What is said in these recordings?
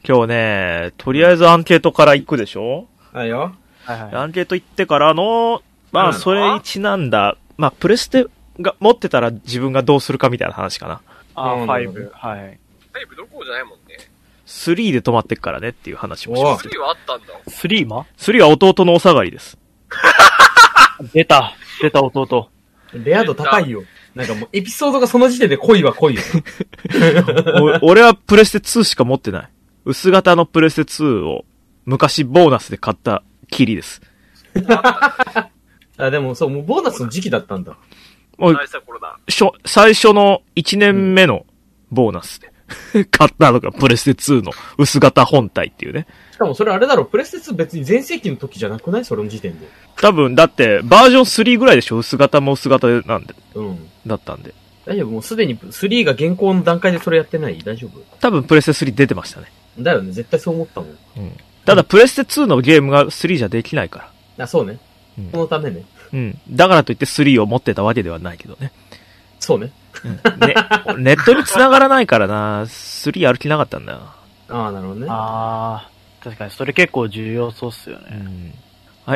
今日ね、とりあえずアンケートから行くでしょ？ はいよ。 はいはい。 アンケート行ってからの、まあ、それにちなんだ、まあ、プレステが持ってたら自分がどうするかみたいな話かな。 5。はい。 5どころじゃないもんね。 3で止まってっからねっていう話もしますけど。 3はあったんだ。 3も 3は弟のお下がりです。 出た弟。 レア度高いよ。なんかもうエピソードがその時点で濃いは濃いよ。 俺はプレステ2しか持ってない。薄型のプレステ2を昔ボーナスで買ったきりです。 あ、でもそう、もうボーナスの時期だったんだ。 もう最初の1年目のボーナスで買ったのがプレステ2の薄型本体っていうね。 しかもそれあれだろ、プレステ2別に全盛期の時じゃなくない？それの時点で。 多分、だってバージョン3ぐらいでしょ？薄型も薄型なんで。 うん。 だったんで。 大丈夫？もうすでに3が現行の段階でそれやってない？大丈夫？ 多分プレステ3出てましたね。 だよね、絶対そう思ったもん。 うん。ただプレステ2のゲームが3じゃできないから。 あ、そうね。 うん、 このためね。 うん。だからといって3を持ってたわけではないけどね。 そうね。 うん、ネットに繋がらないからな、3やる気なかったんだよ。 ああ、なるほどね。 ああ、確かにそれ結構重要そうっすよね。 うん、はい、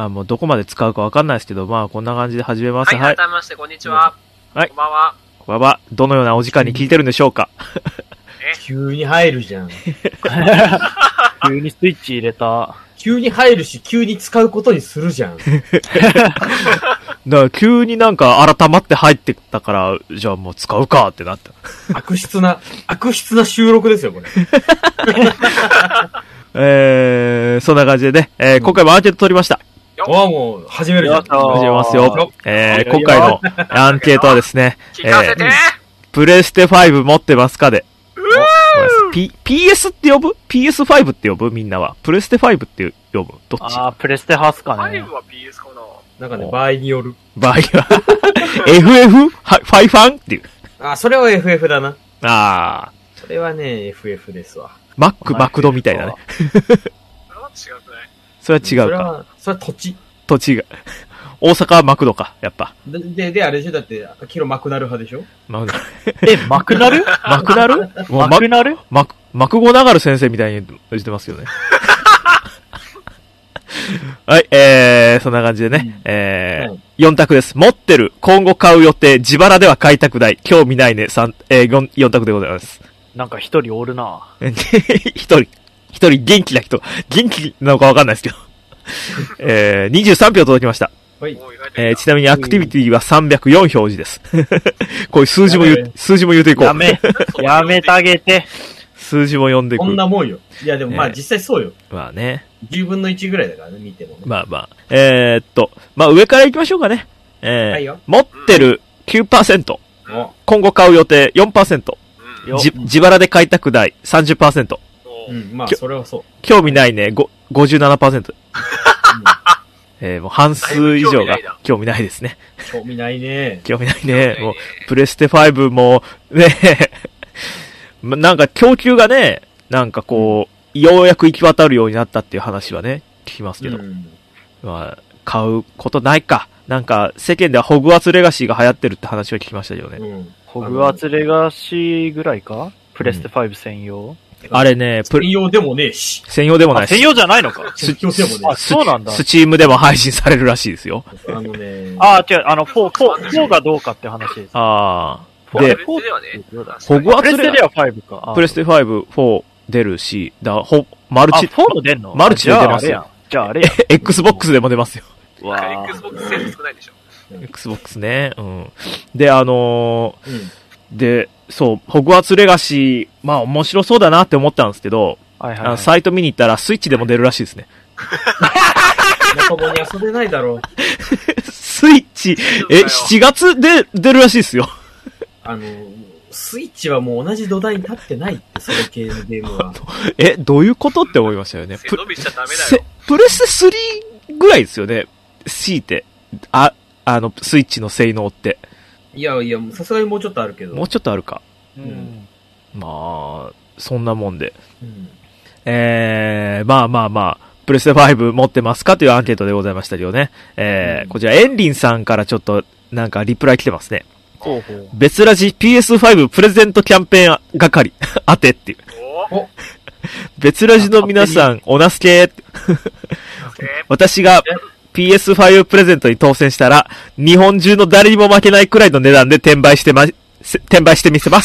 もうどこまで使うかわかんないですけど、まあこんな感じで始めます。 はい、改めましてこんにちは。 はい。 こんばんは。 こんばんは。どのようなお時間に聞いてるんでしょうか？ 急に入るじゃん。 急にスイッチ入れた。 急に入るし、急に使うことにするじゃん。 だから急になんか改まって入ってたから、じゃあもう使うかってなった。 悪質な収録ですよ、これ。そんな感じでね、今回もアンケート取りました。 もう、始めるじゃん。 始めますよ。今回のアンケートはですね、 聞かせてプレステ5持ってますかで。PS って呼ぶ？ PS5 って呼ぶ？みんなは。プレステ5って呼ぶ？どっち？ ああ、プレステハウスかね。 5は PS かな。 なんかね、場合による。 場合は、FF？ ファイファンっていう。 あ、それは FF だな。 ああ。 それはね、FF ですわ。 マクドみたいなね。 それは違くない？ それは違うか。 それは土地。 土地が。大阪はマクドか、やっぱ。 で、あれでしょ？だって、キロマクナル派でしょ？ マクナル。 マクナル？ マクナル？もうマクナル？ マクゴナガル先生みたいに言ってますよね。はい、そんな感じでね。4択です。持ってる、今後買う予定、自腹では買いたくない、興味ないね、4択でございます。 なんか一人おるな一人元気な人。元気なのかわかんないですけど。23票届きました。 はい。 ちなみにアクティビティは304表示です。こういう数字も言うていこう。 やめてあげて。 数字も読んでいく。 こんなもんよ。いやでもまあ実際そうよ。 まあね。 10分の1ぐらいだからね、見てもね。 まあまあ。まあ上から行きましょうかね。 はいよ。 持ってる 9%。今後買う予定 4%。自腹で買いたくない 30%。 うん、まあそれはそう。 興味ないね、57%。もう半数以上が興味ないですね。 興味ないね。 興味ないね。もう、プレステ5も、ね、なんか供給がね、なんかこう、ようやく行き渡るようになったっていう話はね、聞きますけど。まあ、買うことないか。なんか、世間ではホグワーツレガシーが流行ってるって話は聞きましたけどね。 ホグワーツレガシーぐらいか？プレステ5専用？ あれね、 専用でもねえし。 専用でもないし。 専用じゃないのか？ 専用でもねえし。 そうなんだ。 スチームでも配信されるらしいですよ。 違う、 4がどうかって話です。 ああ。で、 ホグワーツレガシー5か。 プレステ5、4出るし、マルチ。 4も出んの？ マルチで出ますよ。 じゃああれや。 Xbox でも出ますよ。 Xbox セール少ないでしょ。 Xbox ね。うん。で、で、そう、ホグワーツレガシー、まあ面白そうだなって思ったんですけど、サイト見に行ったらスイッチでも出るらしいですね。 まともに遊べないだろう。 スイッチ、7月で出るらしいですよ。 スイッチはもう同じ土台に立ってないって、それ系のゲームは。 どういうことって思いましたよね。 背伸びしちゃダメだよ。 プレステ3ぐらいですよね。強いて。スイッチの性能って。 いや、さすがにもうちょっとあるけど。 もうちょっとあるか。まあ、そんなもんで。まあ、プレステ5持ってますかというアンケートでございましたけどね。こちら、エンリンさんからちょっと、なんかリプライ来てますね。 ほうほう。 別ラジ PS5 プレゼントキャンペーン係、当てっていう。 お別ラジの皆さん、おなすけ私が PS5 プレゼントに当選したら、日本中の誰にも負けないくらいの値段で転売してみせます。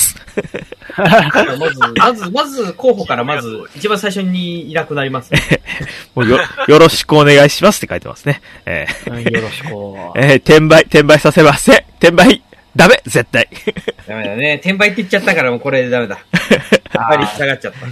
まず、候補から一番最初にいなくなりますね。 もうよろしくお願いしますって書いてますね。 よろしく。 転売させません。転売、ダメ絶対。 ダメだね。転売って言っちゃったからもうこれでダメだ。やっぱり従っちゃった。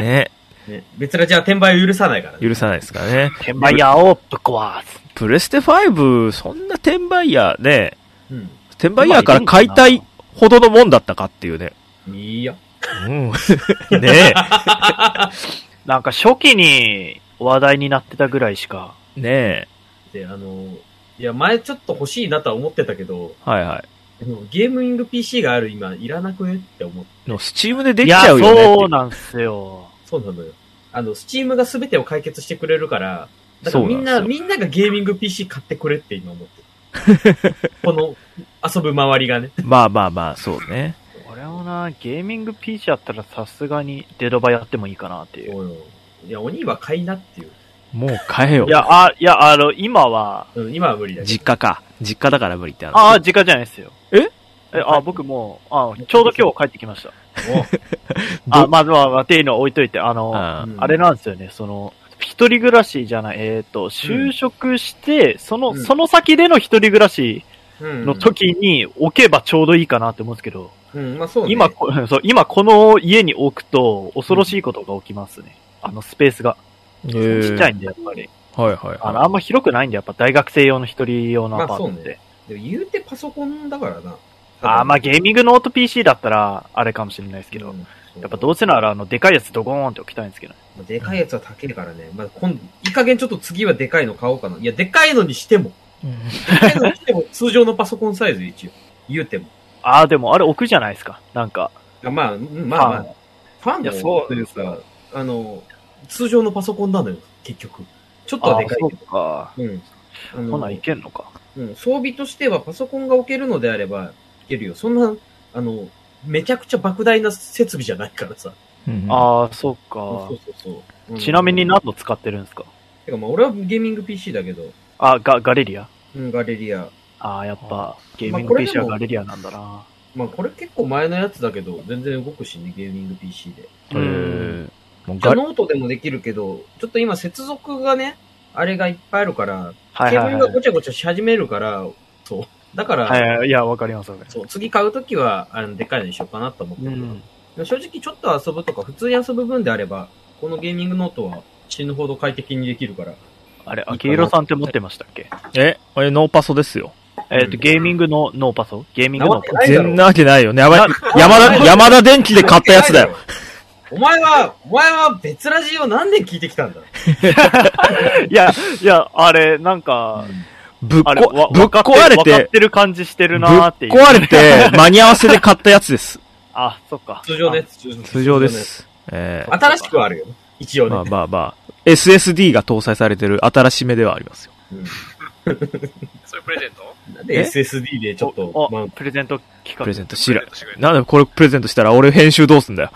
ね。別らじゃあ転売を許さないからね。 許さないですからね。 転売屋をぶっ壊す。 プレステ5、そんな転売屋ね、転売まあ屋から買いたいほどのもんだったかっていうね。 いいよ。 うん。ねえ。 なんか初期に話題になってたぐらいしか。 ねえ。 で、いや、前ちょっと欲しいなとは思ってたけど、 はいはい。 ゲームイング PC がある今、いらなくねって思って。 のスチームでできちゃうよね。 いや、そうなんすよ。 そうなのよ。スチームが全てを解決してくれるから、だからみんながゲーミング PC 買ってくれって今思ってる。この、遊ぶ周りがね。 まあ、そうね。 俺もな、ゲーミング PC やったらさすがにデドバやってもいいかなっていう。 いや、鬼は買いなっていう。 もう買えよ。 いや、今は、 今は無理だけど。 実家か。実家だから無理って実家じゃないですよ。僕もちょうど今日帰ってきました。まずは、っていうのは置いといて、あれなんですよね、一人暮らしじゃない、就職して、その先での一人暮らしの時に置けばちょうどいいかなって思うんですけど、 まあそうね。 今この家に置くと恐ろしいことが起きますね。スペースが。ちっちゃいんで、やっぱり。 はいはい。 あんま広くないんで、やっぱ大学生用の一人用のアパートって。 でも言うてパソコンだからな。 まあゲーミングノート PC だったら、あれかもしれないですけど、やっぱどうせならでかいやつドゴーンって置きたいんですけど。 でかいやつは高いからね。まあいい加減ちょっと次はでかいの買おうかな。いや、でかいのにしても。でかいのにしても通常のパソコンサイズ一応。言うても。 でもあれ置くじゃないですか。なんか。 まあ。ファンもそうですか。通常のパソコンなのよ、結局。ちょっとはでかいけど。 そうか。ほないけんのか。 装備としてはパソコンが置けるのであれば、いけるよ。そんな、めちゃくちゃ莫大な設備じゃないからさ。 そうか。 そう。 ちなみに何の使ってるんですか？ てかまあ俺はゲーミング PC だけど。 ガレリア？ ガレリア。 やっぱ、ゲーミング PC はガレリアなんだな。 まあこれ結構前のやつだけど、全然動くしね、ゲーミング PC で。ノートでもできるけど、ちょっと今接続がね、あれがいっぱいあるから、ケーブルがごちゃごちゃし始めるから、そう。だから、 いや、わかります。 そう、次買うときは、でかいのにしようかなと思ってる。正直ちょっと遊ぶとか、普通に遊ぶ分であれば、このゲーミングノートは死ぬほど快適にできるから。 あれ、秋広さんって持ってましたっけ？ あれノーパソですよ。 ゲーミングのノーパソ？ゲーミングノーパソ？ 全なわけないよね。山田電機で買ったやつだよ。 お前は別ラジオ何年聞いてきたんだいや、あれ、なんか、 ぶっ壊れて、 分かってる感じしてるなーっていう。 ぶっ壊れて、間に合わせで買ったやつです。 そっか。 通常ね。 通常です。 新しくはあるよ。一応ね。 まあ。SSD が搭載されてる新しめではありますよ。 それプレゼント？ なんで SSD でちょっと、 プレゼント企画。 プレゼントなんでこれプレゼントしたら俺編集どうすんだよ。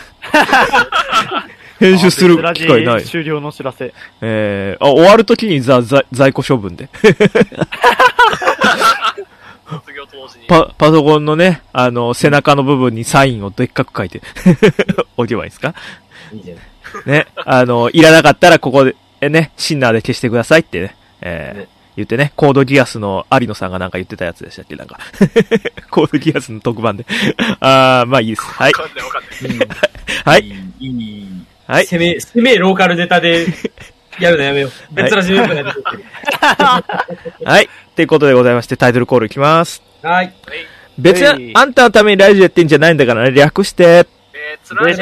編集する機会ない。 終了の知らせ。 終わるときに在庫処分で。パソコンのね、背中の部分にサインをでっかく書いて置けばいいですか？ いいじゃん。 ね、いらなかったらここで、ね、シンナーで消してくださいってね、言ってね、コードギアスの有野さんがなんか言ってたやつでしたっけ？なんか、コードギアスの特番で。まあいいです。はい。 わかんない。 はい。 いい。 はい。 攻めローカルネタで、やるのやめよう。別ラジオよくないと思ってる。 はい。っていうことでございまして、タイトルコールいきます。 はい。 別に、あんたのためにラジオやってんじゃないんだからね、略して。 別ラジ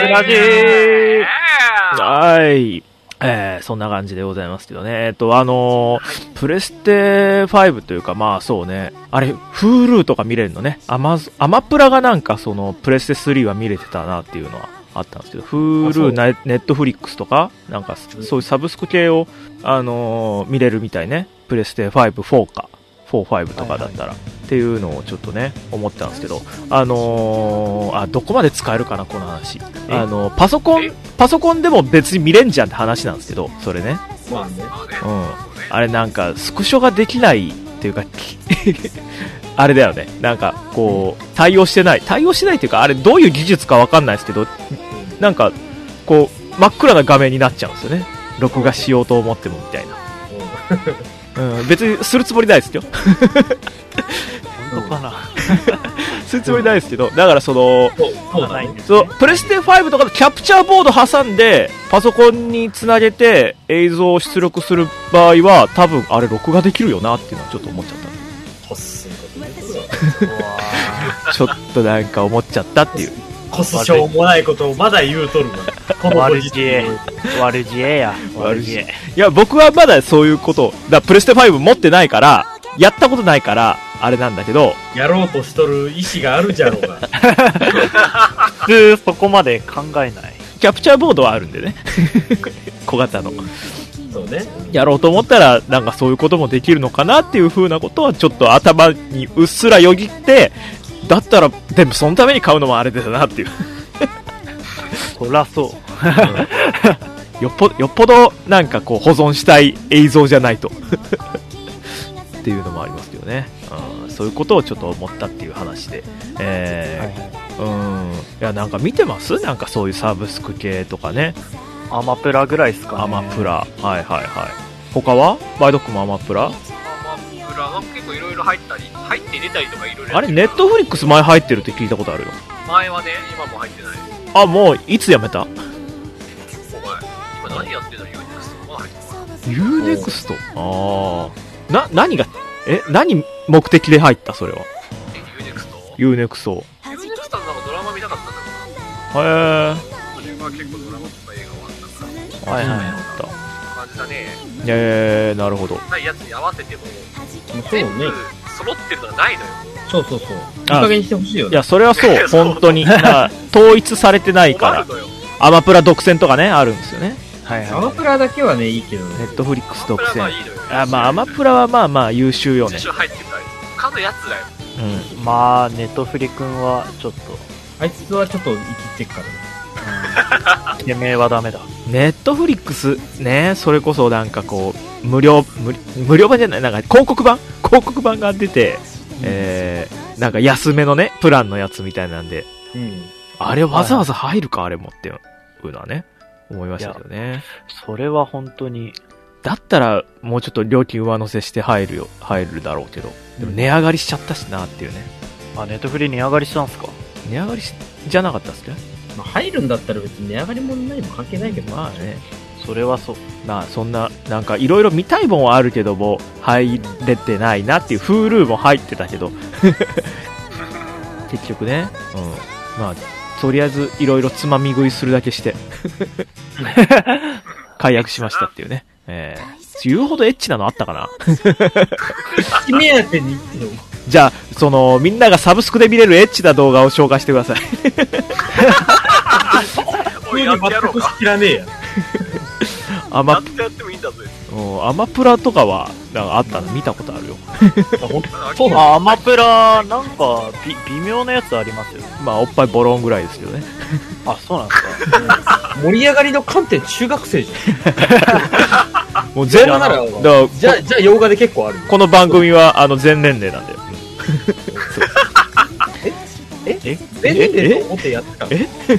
はい。そんな感じでございますけどね。プレステ5というか、まあそうね。あれ、Hulu とか見れるのね。アマプラがなんかプレステ3は見れてたなっていうのはあったんですけど、Hulu、Netflix とか、なんかそういうサブスク系を、見れるみたいね。プレステ5、4か。4、5とかだったら。 っていうのをちょっとね思ったんですけど、どこまで使えるかなこの話。パソコンでも別に見れんじゃんって話なんですけど、それね。 まあね。 あれなんかスクショができないっていうかあれだよね。なんかこう対応してないっていうか、あれどういう技術かわかんないですけど、なんかこう真っ暗な画面になっちゃうんですよね。録画しようと思ってもみたいな。別にするつもりないですよ。 本当かな。 するつもりないですけど、だからプレステ5とかのキャプチャーボード挟んでパソコンにつなげて映像を出力する場合は多分あれ録画できるよなっていうのはちょっと思っちゃった。ちょっとなんか思っちゃったっていう。 コスしょうもないことをまだ言うとるわ。 悪知恵や。 いや、僕はまだそういうことプレステ5持ってないからやったことないからあれなんだけど、 やろうとしとる意思があるじゃろうが。 普通そこまで考えない。 キャプチャーボードはあるんでね。小型の。 そうね。 やろうと思ったらなんかそういうこともできるのかなっていう風なことはちょっと頭にうっすらよぎって、だったらでもそのために買うのもあれだなっていう。 そらそう。 よっぽどなんかこう保存したい映像じゃないとっていうのもありますけどね。そういうことをちょっと思ったっていう話で、いやなんか見てます？なんかそういうサブスク系とかね。 アマプラぐらいですかね。 アマプラ、はいはいはい。他はバイドックもアマプラ？ アマプラは結構いろいろ入ったり、入って出たりとかいろいろ。 あれネットフリックス前入ってるって聞いたことあるよ。 前はね、今も入ってない。 あ、もういつやめた？ お前、今何やってんの？ UNEXT まだ入ってる。 UNEXT？何が何目的で入ったそれは。UNEXT のなんかドラマ見たかったんだけどな。 へー。 自分は結構ドラマとか映画はあったから。 はいはい。 感じだね。 なるほど。 ないやつに合わせても、 そうね。 全部揃ってるのがないのよ。 そう。いい加減にしてほしいよね。 いや、それはそう、本当に。統一されてないから。アマプラ独占とかね、あるんですよね。 はいはい。アマプラだけはね、いいけどね。 ネットフリックス独占。アマプラはまあまあ優秀よね。 優秀入ってるから。他のやつだよ。 まあ、ネットフリくんはちょっと。 あいつはちょっと生きてっからね。てめえはダメだ。 ネットフリックスね、それこそなんかこう、無料版じゃない、なんか広告版が出て、なんか安めのね、プランのやつみたいなんで、あれわざわざ入るか、あれもっていうのはね、思いましたけどね。 それは本当に。 だったら、もうちょっと料金上乗せして入るだろうけど、でも値上がりしちゃったしなっていうね。 ネットフリ値上がりしたんすか？ 値上がりじゃなかったっすね。 まあ、入るんだったら別に値上がりも何も関係ないけど、 まあね。 それはそう。 そんな、なんかいろいろ見たいもんはあるけども、入れてないなっていう、Hulu も入ってたけど、結局ね、まあ、とりあえずいろいろつまみ食いするだけして、解約しましたっていうね。言うほどエッチなのあったかな？ 目当てにじゃあ、みんながサブスクで見れるエッチな動画を紹介してください。 おい、やってやろうか。 知らねえや。 やってもいいんだぜ。 アマプラとかは、なんかあったの見たことあるよ。 そうなアマプラ、なんか、微妙なやつありますよ。 まあ、おっぱいボロンぐらいですけどね。 あ、そうなんですか。 盛り上がりの観点中学生じゃん。もう全なら、じゃあ洋画で結構ある。 この番組は、全年齢なんだよ。 全年齢と思ってやってたの？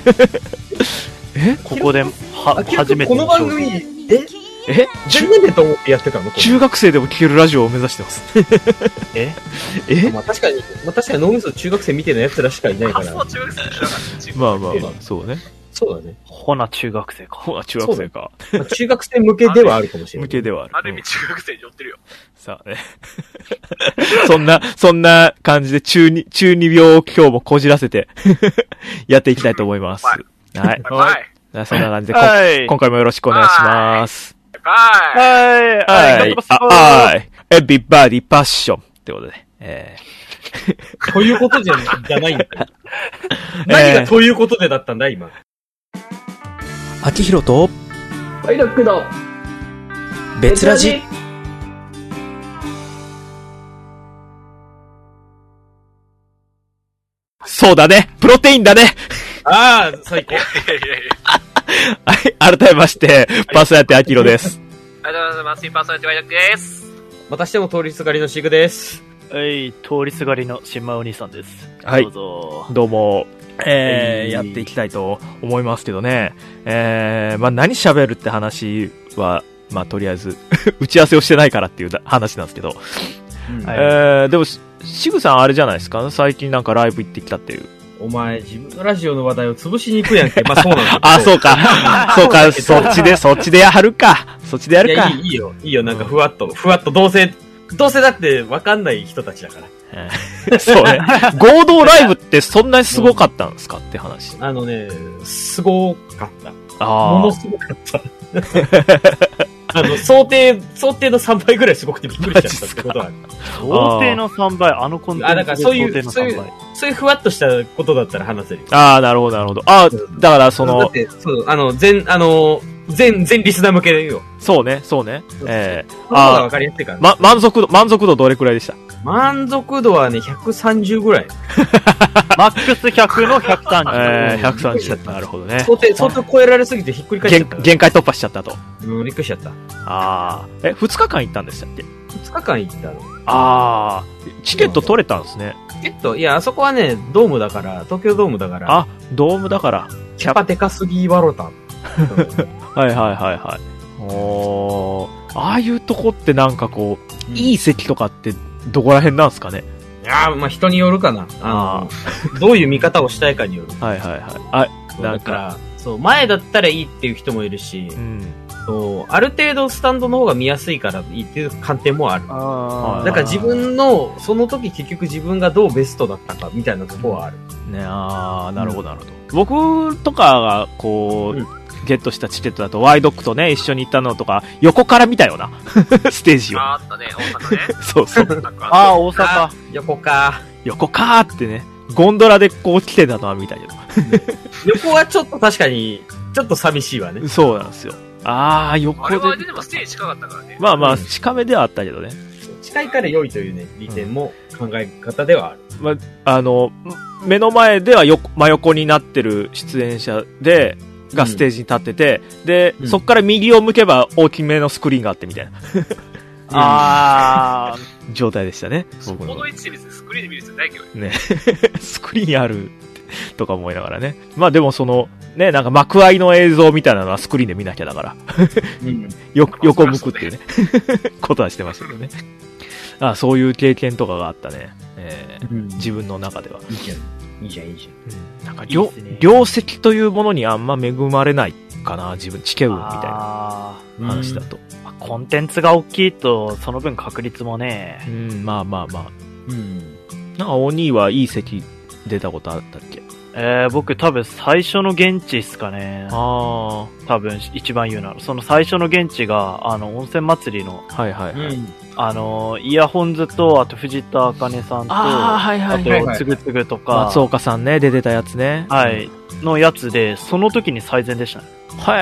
ここで、初めて。 この番組、全年齢と思ってやってたの？ 中学生でも聴けるラジオを目指してます。 まあ確かに脳みそ中学生みたいな奴らしかいないから。 まあ、そうね。 そうだね。 ほな中学生か。 中学生か。 中学生向けではあるかもしれない。 向けではある。 ある意味中学生に寄ってるよ。 さあね。そんな感じで中二病を今日もこじらせてやっていきたいと思います。はい。そんな感じで、今回もよろしくお願いします。はい。Everybody Passion ってことで。 ということじゃないんだ。何がということでだったんだ、今。 秋広と、 バイロックの別ラジ。 そうだね。プロテインだね。 ああ、最高。 はい、改めまして、パーソナリティアキロです。 ありがとうございます。パーソナリティワイドックです。 またしても通りすがりのシグです。 はい、通りすがりの新馬お兄さんです。 はい。 どうぞ。 どうも。やっていきたいと思いますけどね。まあ、何喋るって話は、まあ、とりあえず、打ち合わせをしてないからっていう話なんですけど。でも、シグさんあれじゃないですか、最近なんかライブ行ってきたっていう。 お前、自分のラジオの話題を潰しに行くやんけ。まあ、そうなんだ。 あ、そうか。そうか、そっちでやるか。そっちでやるか。 いいよ、なんかふわっと、どうせだって分かんない人たちだから。 そうね。合同ライブってそんなにすごかったんですかって話。 すごかった。 ものすごかった。想定の3倍ぐらいすごくてびっくりしちゃったってことは。 想定の3倍、あのコンテンツだからそういうふわっとしたことだったら話せるよ。 ああ、なるほど、なるほど。だからだって、 全リスナー向けよ。 そうね。 わかりやすいからね。 満足度どれくらいでした？ 満足度はね、130ぐらい。 マックス100の130。 130。なるほどね。 想定超えられすぎてひっくり返っちゃった。 限界突破しちゃったと。 びっくりしちゃった。 2日間行ったんでしたっけ ？2日間行ったの。 チケット取れたんですね。 チケット、いや、あそこはね、東京ドームだから。 ドームだから。 キャパでかすぎわろた。 はい。ああいうとこってなんかこう、いい席とかってどこら辺なんですかね？ いやー、まあ、人によるかな。どういう見方をしたいかによる。 はい。 なんか、そう、前だったらいいっていう人もいるし、そう、ある程度スタンドの方が見やすいからいいっていう観点もある。だから自分の、その時結局自分がどうベストだったかみたいなところはある。 ね、なるほど。僕とかが、こう、ゲットしたチケットだと、ワイドックとね、一緒に行ったのとか、横から見たような、ステージを。 あったね、大阪ね。 そう。 大阪。 横かーってね、ゴンドラでこう来てたのは見たけど。 横はちょっと確かに、ちょっと寂しいわね。 そうなんですよ。横で。 あれはでもステージ近かったからね。 まあ、近めではあったけどね。 近いから良いというね、利点も考え方ではある。 目の前では真横になってる出演者がステージに立ってて、で、そっから右を向けば大きめのスクリーンがあってみたいな。状態でしたね。 この位置で別にスクリーンで見る必要ないけどね。スクリーンあるとか思いながらね。まあでもね、なんか幕間の映像みたいなのはスクリーンで見なきゃだから。横向くっていうね。ことはしてましたけどね。そういう経験とかがあったね。自分の中では。 いいじゃん。 なんか業績というものにあんま恵まれないかな、自分、チケ運みたいな話だと。 コンテンツが大きいと、その分確率もね。 まあ。なんか、お兄はいい席出たことあったっけ？ 僕多分最初の現地っすかね。多分一番言うなら。その最初の現地が、温泉祭りの。イヤホンズと、あと藤田茜さんと、あと、つぐつぐとか。 松岡さんね、出てたやつね。 はい。のやつで、その時に最善でしたね。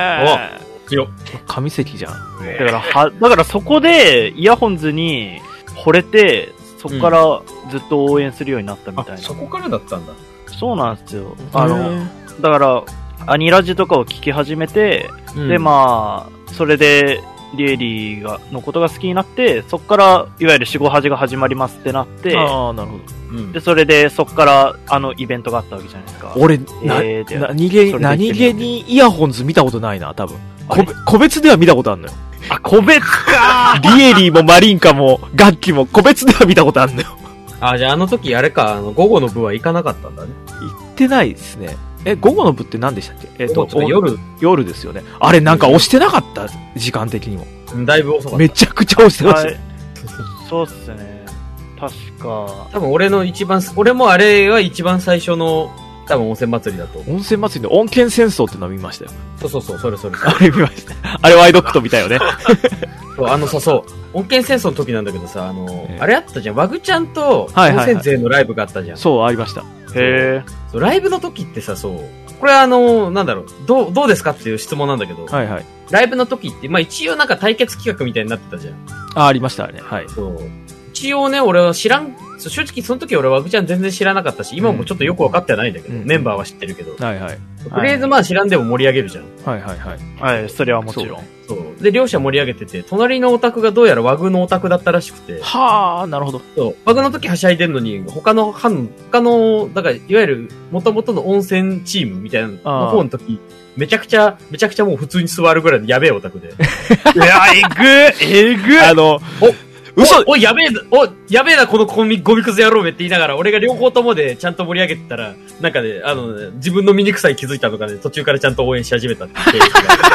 神席じゃん。 だからそこで、イヤホンズに惚れて、そこからずっと応援するようになったみたいな。 そこからだったんだ。 そうなんですよ。だから、アニラジとかを聞き始めて、で、まあ、それで、リエリーのことが好きになって、そこから、いわゆる4、5恥が始まりますってなって、 なるほど。 で、それで、そこから、イベントがあったわけじゃないですか。 俺、何気にイヤホンズ見たことないな、多分。個別では見たことあるのよ。 個別かリエリーもマリンカも、楽器も個別では見たことあるのよ。 じゃああの時、あれか、午後の部は行かなかったんだね。 行ってないですね。午後の部って何でしたっけ？夜ですよね。あれなんか押してなかった？時間的にも。 だいぶ遅かった。 めちゃくちゃ押してました。 そうっすね。確か。 多分俺もあれは一番最初の、多分温泉祭りだと。 温泉祭りの温泉戦争ってのは見ましたよ。 そう、それ。 あれ見ました。あれワイドックと見たよね。 温泉戦争の時なんだけどさ、あれあったじゃん。ワグちゃんと温泉勢のライブがあったじゃん。 そう、ありました。 へー。ライブの時ってさ、これはなんだろう、どうですかっていう質問なんだけど、ライブの時って、まあ一応なんか対決企画みたいになってたじゃん。 ありましたね。はい。 そう。一一応ね、俺は正直その時俺はワグちゃん全然知らなかったし、今もちょっとよくわかってはないんだけど、メンバーは知ってるけど。 はいはい。 とりあえずまあ知らんでも盛り上げるじゃん。 はいはいはい。 はい、それはもちろん。 そう。で、両者盛り上げてて、隣のオタクがどうやらワグのオタクだったらしくて。 はあ、なるほど。 そう。ワグの時はしゃいでんのに、他の、だから、いわゆる、元々の温泉チームみたいなの方の時、めちゃくちゃもう普通に座るぐらいのやべえオタクで。 いや、えぐ嘘やべえな、このゴミくず野郎めって言いながら、俺が両方ともでちゃんと盛り上げてたら、なんかね、自分の醜さに気づいたのかね、途中からちゃんと応援し始めたっていう。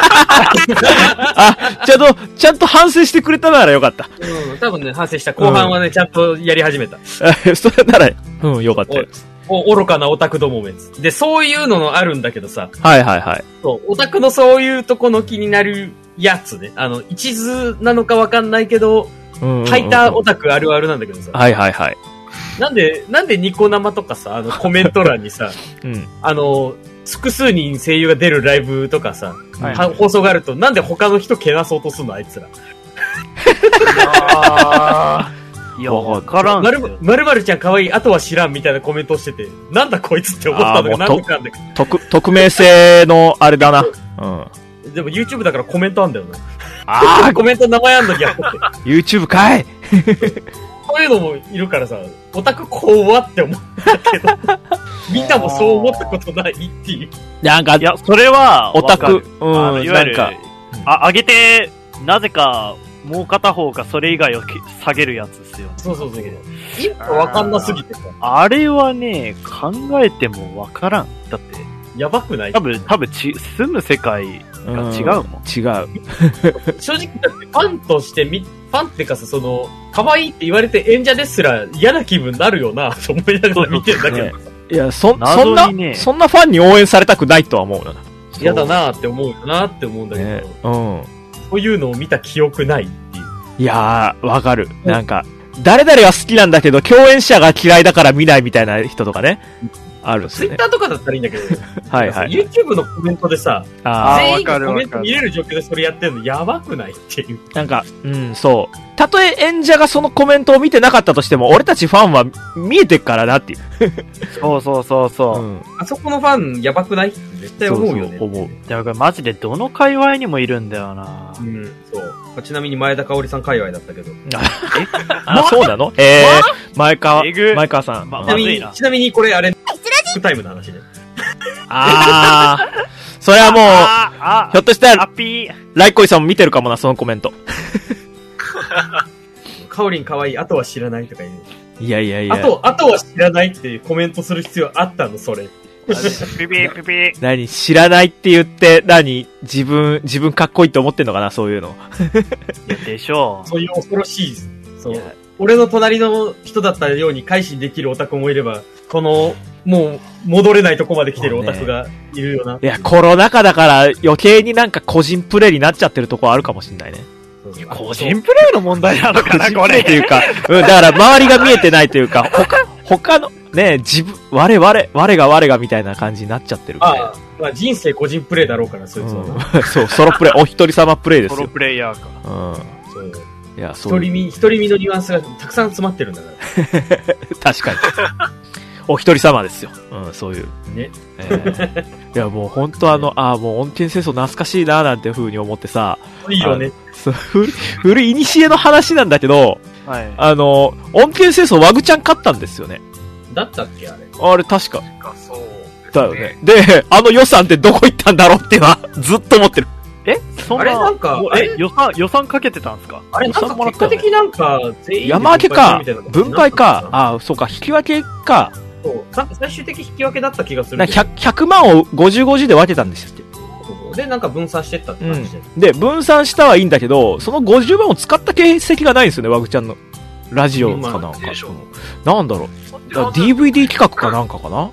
あ、ちゃんと反省してくれたならよかった。 うん、多分ね、反省した。後半はね、ちゃんとやり始めた。 それなら、よかったです。 愚かなオタクどもめつ。で、そういうのあるんだけどさ。 はいはいはい。 そう、オタクのそういうとこの気になるやつね。一途なのかわかんないけど、ハイターオタクあるあるなんだけどさ。 はいはいはい。 なんでニコ生とかさ、コメント欄にさ、複数人声優が出るライブとかさ、放送があると、なんで他の人けなそうとすんのあいつら。 いや、わからん。 まるまるちゃん可愛い、あとは知らんみたいなコメントをしてて、なんだこいつって思ったのが何でかんだけど。 匿名性のあれだな。 でも YouTube だからコメントあんだよな。コメント名前あんのにやって。 YouTube かいそういうのもいるからさ、オタク怖って思ったけど、みんなもそう思ったことないっていう。 なんか、 いや、それは、 オタク、 いわゆる、上げて、なぜか、もう片方がそれ以外を下げるやつですよね。 そう。一歩わかんなすぎてさ。 あれはね、考えてもわからん。だって。 やばくない？ 多分住む世界が違うもん。 違う。 正直だってファンとしてファンってかさ、可愛いって言われて演者ですら嫌な気分になるよな、と思いながら見てんだけど。 いや、そんなファンに応援されたくないとは思うな。 嫌だなって思うよなって思うんだけど。そういうのを見た記憶ないっていう。 いやー、わかる。なんか、誰々は好きなんだけど、共演者が嫌いだから見ないみたいな人とかね。あるんですよね。 Twitter とかだったらいいんだけど、 はいはい。 YouTube のコメントでさ、全員がコメント見れる状況でそれやってるのやばくないっていう。 なんか、そう。たとえ演者がそのコメントを見てなかったとしても、俺たちファンは見えてっからなっていう。 そう。 あそこのファンやばくないって絶対思うよね。 思う。 だからマジでどの界隈にもいるんだよな。 そう。ちなみに前田香織さん界隈だったけど。 そうなの？前川さん。 ちなみにこれあれ、タイムの話で。 それはもう、ひょっとしたら、ライコイさんも見てるかもな、そのコメント。 カオリン可愛い、あとは知らないとか言う。 いや。 あとは知らないっていうコメントする必要あったの、それ。 何知らないって言って、自分かっこいいと思ってんのかな、そういうの。 いや、でしょう。 そういう恐ろしい、俺の隣の人だったように改心できるオタクもいれば、もう、戻れないとこまで来てるオタクがいるよな。 いや、コロナ禍だから余計になんか個人プレイになっちゃってるとこあるかもしんないね。 個人プレイの問題なのかな、これ。 っていうか、だから周りが見えてないというか、他の、ね、我がみたいな感じになっちゃってるから。 まあ人生個人プレイだろうから、そいつは。 そう、ソロプレイ、お一人様プレイですよ。 ソロプレイヤーか。 そう。 いや、 独り身のニュアンスがたくさん詰まってるんだから。 確かに。お一人様ですよ。そういう。 ね。 いや、もう本当もう音剣戦争懐かしいなーなんて風に思ってさ。 いいよね。 古い古の話なんだけど、音剣戦争ワグちゃん勝ったんですよね。 だったっけあれ。 あれ確か。 そうだよね。で、予算ってどこ行ったんだろうっていうのはずっと思ってる。 そんな、 あれなんか、 予算かけてたんですか？ あれなんか結果的なんか、全員山分けか、分配か、そうか、引き分けか。 そう、最終的引き分けだった気がする。 100万を50、50で分けたんですって。 で、なんか分散してったって感じで。で、分散したはいいんだけど、その50万を使った形跡がないんですよね、ワグちゃんの。ラジオかなんか。なんだろう。DVD 企画かなんかかな？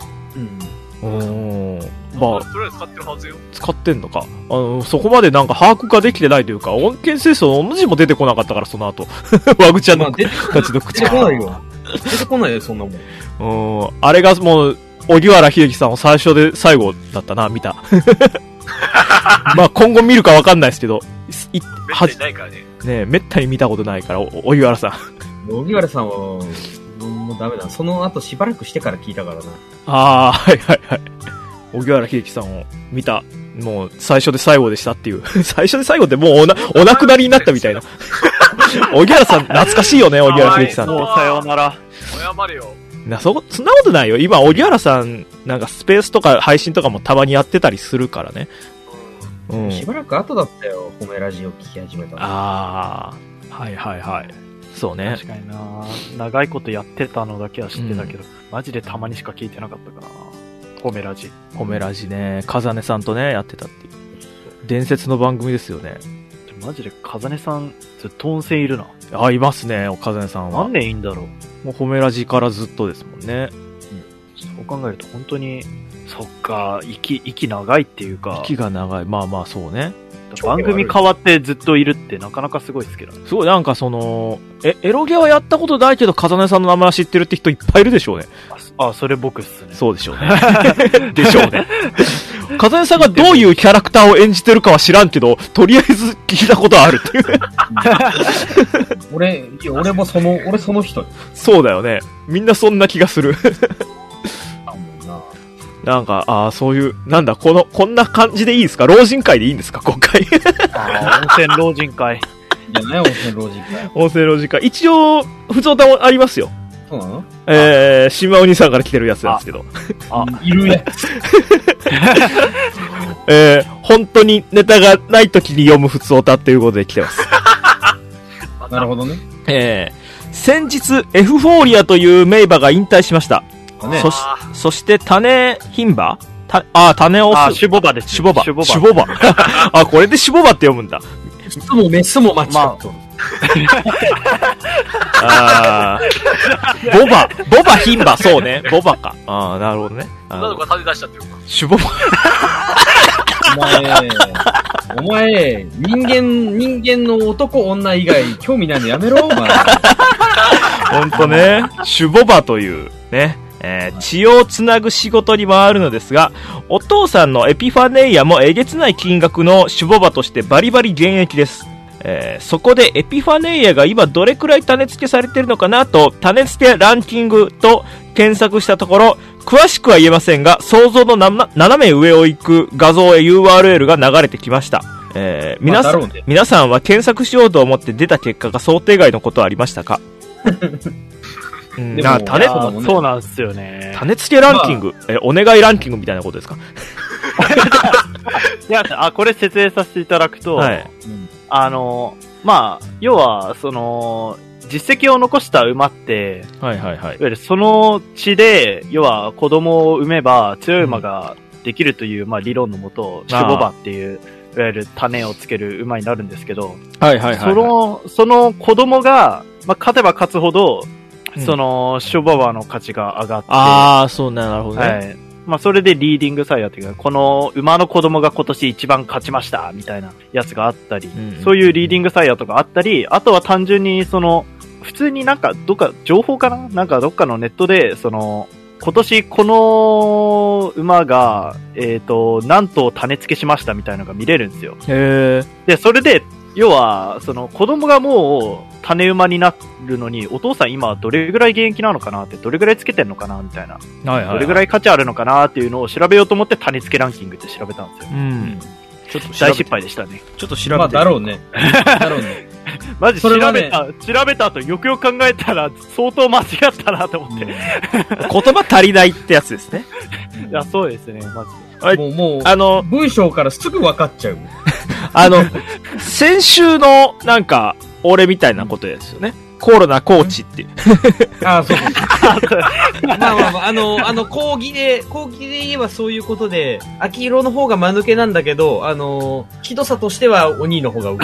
まあ、とりあえず使ってるはずよ。 使ってんのか。そこまでなんか把握ができてないというか、音剣戦争の文字も出てこなかったから、その後。ワグちゃんのたちの口が。出てこないよ。出てこないよ、そんなもん。あれがもう、荻原秀樹さんを最初で最後だったな、見た。まあ今後見るかわかんないですけど、 めったにないからね。 ねめったに見たことないから、荻原さん。 荻原さんは、もうダメだ。その後しばらくしてから聞いたからな。 ああ、はいはいはい。荻原秀樹さんを見た。もう最初で最後でしたっていう。最初で最後ってもうお亡くなりになったみたいな。荻原さん懐かしいよね、荻原秀樹さんって。 もうさようなら。 謝れよ。 そんなことないよ。今、荻原さん、なんかスペースとか配信とかもたまにやってたりするからね。 うん。しばらく後だったよ、褒めラジオ聞き始めたの。 ああ、はいはいはい。そうね。 確かにな。長いことやってたのだけは知ってたけど、マジでたまにしか聞いてなかったからな。褒めラジ。 褒めラジね。風音さんとね、やってたっていう。伝説の番組ですよね。 マジで風音さん、ずっと温泉いるな。 あ、いますね、風音さんは。 何年いいんだろう。 もう褒めラジからずっとですもんね。 そう考えると本当に、そっか、息長いっていうか。 息が長い。まあまあそうね。 番組変わってずっといるってなかなかすごいですけどね。 すごい、なんかその、エロゲはやったことないけど、風音さんの名前知ってるって人いっぱいいるでしょうね。 あ、それ僕っすね。 そうでしょうね。でしょうね。風音さんがどういうキャラクターを演じてるかは知らんけど、とりあえず聞いたことあるっていう。 俺もその人。 そうだよね。みんなそんな気がする。なんか、そういう、なんだ、こんな感じでいいですか？老人会でいいんですか？今回。 温泉老人会。 じゃない温泉老人会。 温泉老人会。一応、普通歌もありますよ。 そうなの？ 島お兄さんから来てるやつなんですけど。 いるやつ。本当にネタがない時に読む普通歌っていうことで来てます。 なるほどね。 先日、エフフォーリアという名馬が引退しました。ね、そして種牝馬種オス。 シュボバです。 シュボバ。これでシュボバって読むんだ。 メスも間違っとる。 ボバ牝馬、そうね。ボバか。なるほどね。 なのか種出したっていうか。 シュボバ。 お前、人間の男女以外興味ないのやめろ、お前。 ほんとね。シュボバというね。血をつなぐ仕事に回るのですが、お父さんのエピファネイアもえげつない金額のシュボバとしてバリバリ現役です。そこでエピファネイアが今どれくらい種付けされてるのかなと種付けランキングと検索したところ、詳しくは言えませんが想像の斜め上を行く画像へ URL が流れてきました。皆さんは検索しようと思って出た結果が想定外のことはありましたか？ そうなんですよね。 種付けランキング、お願いランキングみたいなことですか？ いや、これ説明させていただくと、はい、要は、実績を残した馬って、 はいはいはい。 いわゆるその地で、要は子供を産めば強い馬ができるという、理論のもと、シュボ馬っていう、いわゆる種をつける馬になるんですけど、 はいはいはい、はい。 その子供が、勝てば勝つほど、シュボバの価値が上がって。 そうね、なるほどね。 はい。それでリーディング採用というか、この馬の子供が今年一番勝ちました、みたいなやつがあったり、そういうリーディング採用とかあったり、あとは単純に普通になんか、情報かな？なんかどっかのネットで、今年この馬が、何頭種付けしましたみたいなのが見れるんですよ。 へー。 で、それで、要は、子供がもう、種馬になるのに、お父さん今どれぐらい現役なのかなって、どれぐらいつけてんのかなみたいな。はいはいはい。どれぐらい価値あるのかなっていうのを調べようと思って種付けランキングって調べたんですよ。ちょっと大失敗でしたね。 ちょっと調べて。 だろうね。だろうね。 マジ調べた後よくよく考えたら相当間違ったなと思って。言葉足りないってやつですね。 いや、そうですね、マジで。もう、文章からすぐ分かっちゃう。 先週の、なんか、俺みたいなことですよね。コロナコーチっていう。 そうか。講義で言えばそういうことで、秋色の方が間抜けなんだけど、ひどさとしては鬼の方が上。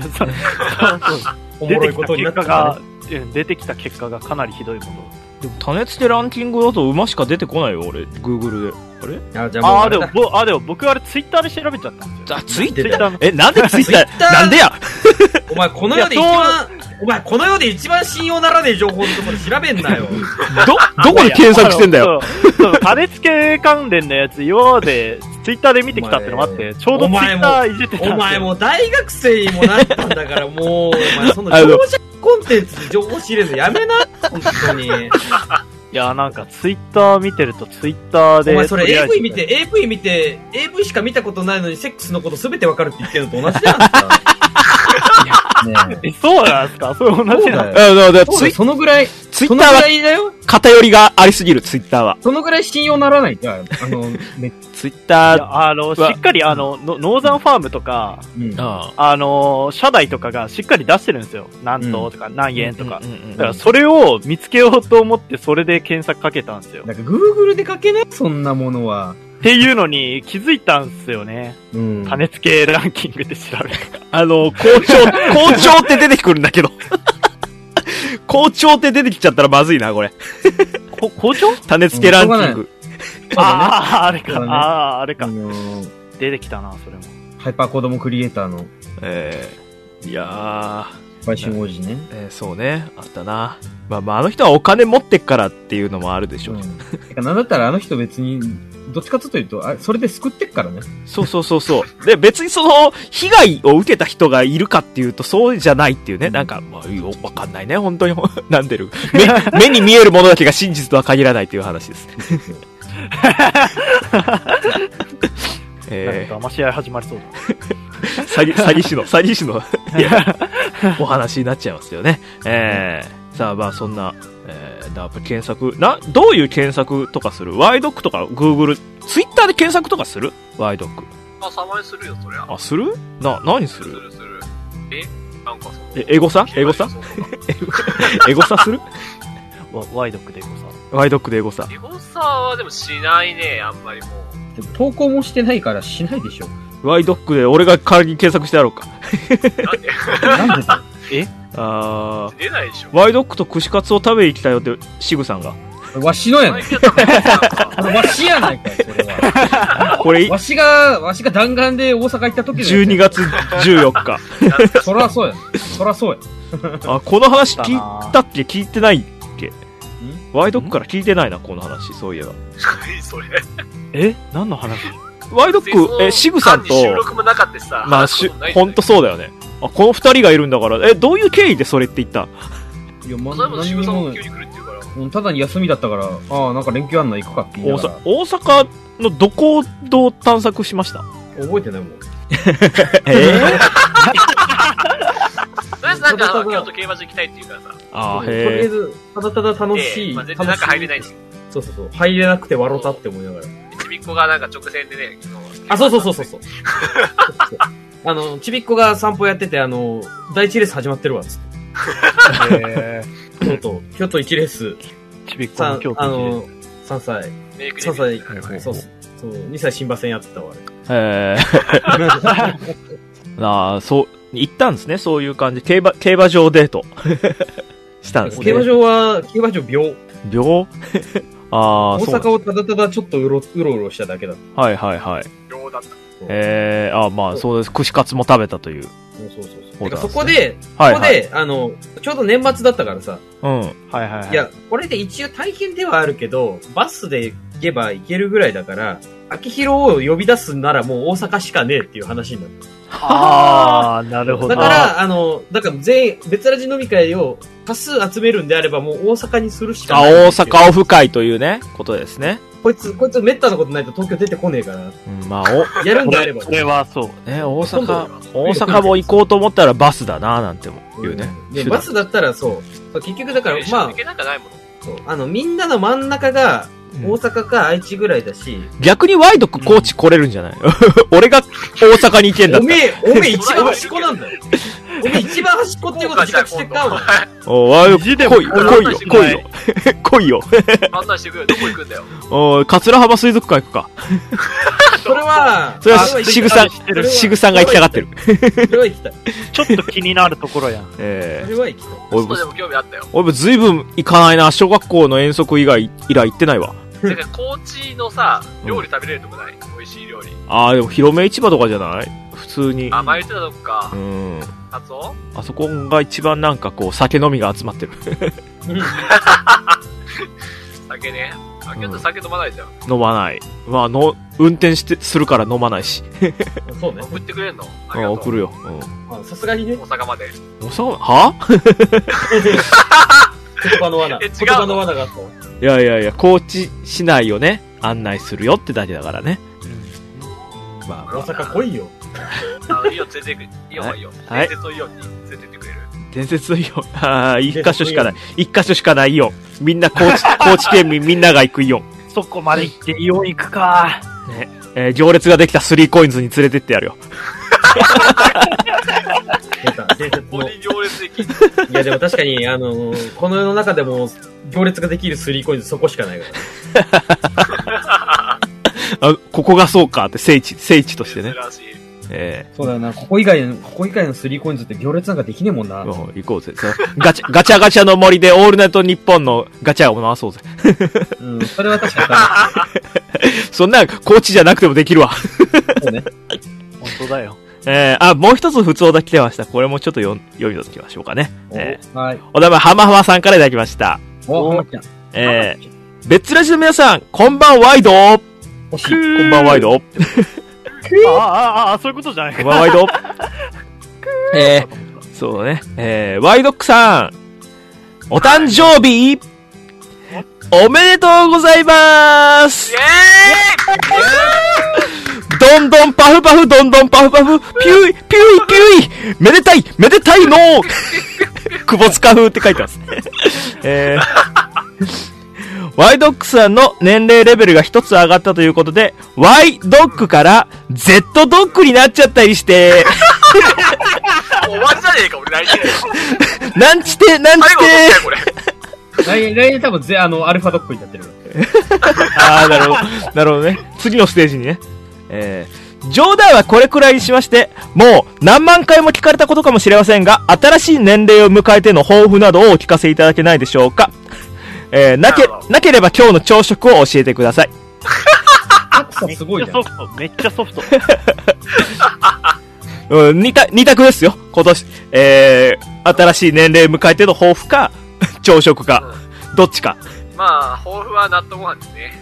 おもろいことになったからね。 出てきた結果がかなりひどいもの。 でも種付けランキングだと馬しか出てこないよ、俺。Google で。 でも僕あれツイッターで調べちゃったんですよ。 ツイッターなんでツイッターなんでやお前この世で一番信用ならねえ情報のところ調べんなよ。 どこで検索してんだよ。 種付け関連のやつ今までツイッターで見てきたってのもあって、ちょうどツイッターいじってたんですよ。 お前も大学生にもなったんだからもう、お前その情弱コンテンツで情報仕入れるのやめな、本当に。 いや、なんか、ツイッター見てると、ツイッターで。 お前それ AV 見て、AV しか見たことないのに、セックスのことすべてわかるって言ってるのと同じじゃないですか。 ね、そうなんですか？それ同じなんですか？そのぐらい、 ツイッターは偏りがありすぎる、ツイッターは。 そのぐらい信用ならないじゃん。ツイッター。 しっかりノーザンファームとか、社内とかがしっかり出してるんですよ。何頭とか何円とか。だからそれを見つけようと思って、それで検索かけたんですよ。 なんか Google でかけないそんなものは。 っていうのに気づいたんですよね。種付けランキングで調べた。 校長って出てくるんだけど。校長って出てきちゃったらまずいな、これ。 校長？ 種付けランキング。 あれか。あれか。出てきたな、それも。 ハイパー子供クリエイターの。 いやー。 売春王子ね。 そうね。あったな。まあ、あの人はお金持ってっからっていうのもあるでしょう。 なんだったらあの人別に、どっちかというと、それで救ってっからね。 そう。で、別に被害を受けた人がいるかっていうと、そうじゃないっていうね。なんか、まあ、わかんないね、本当に。なんでる。目に見えるものだけが真実とは限らないという話です。 なんか、試合始まりそうだ。 詐欺師のお話になっちゃいますよね。さあ、まあ、そんな、検索、どういう検索とかする？ワイドックとか、グーグル、ツイッターで検索とかする？ワイドック。 たまにするよ、そりゃ。 する？何する？ する。なんかエゴサする？ ワイドックでエゴサ。 ワイドックでエゴサ。 エゴサはでもしないね、あんまりもう。 投稿もしてないからしないでしょ。 ワイドックで俺が代わりに検索してやろうか。 なんで出ないでしょ。 ワイドックと串カツを食べに来たよって、シグさんが。 わしのやねん。わしやないかい、それは。 これ、 わしが弾丸で大阪行った時だよ。 12月14日。 そらそうや。 この話聞いたっけ？聞いてないっけ？ワイドックから聞いてないな、この話、そういえば。 それ。 何の話？ ワイドック、シグさんと、 収録もなかったしさ。 まあ、ほんとそうだよね。この二人がいるんだから、どういう経緯でそれって言った？ いや、何にも急に来るっていうから。 ただに休みだったから、なんか連休あんの行くかって言いながら。 大阪のどこをどう探索しました？ 覚えてないもん。 なんか、京都競馬場行きたいって言うからさ。 とりあえず、ただただ楽しい。 全然中入れないし。 そう。入れなくて笑ったって思いながら。 ちびっこがなんか直線でね、 そう。ちびっこが散歩やってて、第一レース始まってるわ、つって。京都1レース。 ちびっこの京都1レース。 3歳。そう。2歳新馬戦やってたわ、 あれ。そう、行ったんですね、そういう感じ。競馬場デート。したんですね。 競馬場秒。 秒大阪をただただちょっとうろうろしただけだった。 はい。 秒だった。 まあそうです。串カツも食べたという。 そう。そこで、ちょうど年末だったからさ。いや、これで一応大変ではあるけど、バスで行けば行けるぐらいだから、秋広を呼び出すならもう大阪しかねえっていう話になった。 なるほど。 だから、全員、別ラジ飲み会を多数集めるんであればもう大阪にするしかない。 大阪オフ会というね、ことですね。 こいつめったなことないと東京出てこねえから。 まあ、 やるんであれば。 それはそう。 ね、大阪も行こうと思ったらバスだな、なんても言うね。 バスだったらそう。結局だから、まあ、みんなの真ん中が、大阪か愛知ぐらいだし。 逆にワイドク高知来れるんじゃない？俺が大阪に行けんだったら。 おめえ一番端っこなんだよ。おめえ一番端っこっていうこと自覚してっかワイドク来いよ。 案内してくれよ。どこ行くんだよ。 桂浜水族館行くか。 それはシグさんが行きたがってる。 それは行きたい。 ちょっと気になるところやん。 それは行きたい。 ちょっとでも興味あったよ。 俺も随分行かないな。小学校の遠足以来行ってないわ。 高知のさ、料理食べれるとこない？美味しい料理。 でも広め市場とかじゃない？普通に。 前言ってたとこか。カツオ？ あそこが一番なんかこう、酒飲みが集まってる。 酒ね。京都酒飲まないじゃん。 飲まない。まあ、 運転するから飲まないし。 そうね。 送ってくれんの？ 送るよ。 さすがにね。 大阪まで。 大阪は言葉の罠。言葉の罠があった。 いや、高知市内をね、案内するよってだけだからね。 まあ、大阪来いよ。 イオン連れて行く。イオンはいいよ。伝説のイオンに連れてってくれる。 伝説のイオン。一箇所しかない。一箇所しかないイオン。みんな高知県民みんなが行くイオン。 そこまで行ってイオン行くか。 ね。行列ができた3コインズに連れてってやるよ。 伝説の。 行列できる。 いやでも確かに、この世の中でも行列ができる3コインズそこしかないから。 ここがそうかって聖地としてね。 そうだよな。ここ以外の3コインズって行列なんかできねえもんな。 行こうぜ。ガチャの森でオールナイトニッポンのガチャを回そうぜ。 それは確かに。そんな、高知じゃなくてもできるわ。 そうね。 本当だよ。 もう一つ普通だ来てました。これもちょっと読みときましょうかね。 はい。 お名前、はまはまさんからいただきました。 はまちゃん。 別ラジの皆さん、こんばんワイドこんばんワイドそういうことじゃないか。 こんばんワイドそうね。ワイドックさん、お誕生日、おめでとうございますイェーイどんどんパフパフ、どんどんパフパフ、ピュイ、ピュイ、ピュイめでたいの久保塚風って書いてます。ワイドックさんの年齢レベルが一つ上がったということで、ワイドックから Z ドックになっちゃったりして、 終わりじゃねえか、俺来年。 なんちて。 来年多分アルファドックになってる。 なるほどね。次のステージにね。冗談はこれくらいにしまして、もう何万回も聞かれたことかもしれませんが、新しい年齢を迎えての抱負などをお聞かせいただけないでしょうか。なければ今日の朝食を教えてください。 すごいじゃん。 めっちゃソフト。 二択ですよ。今年、新しい年齢を迎えての抱負か、朝食か、どっちか。 まあ、抱負は納豆ご飯ですね。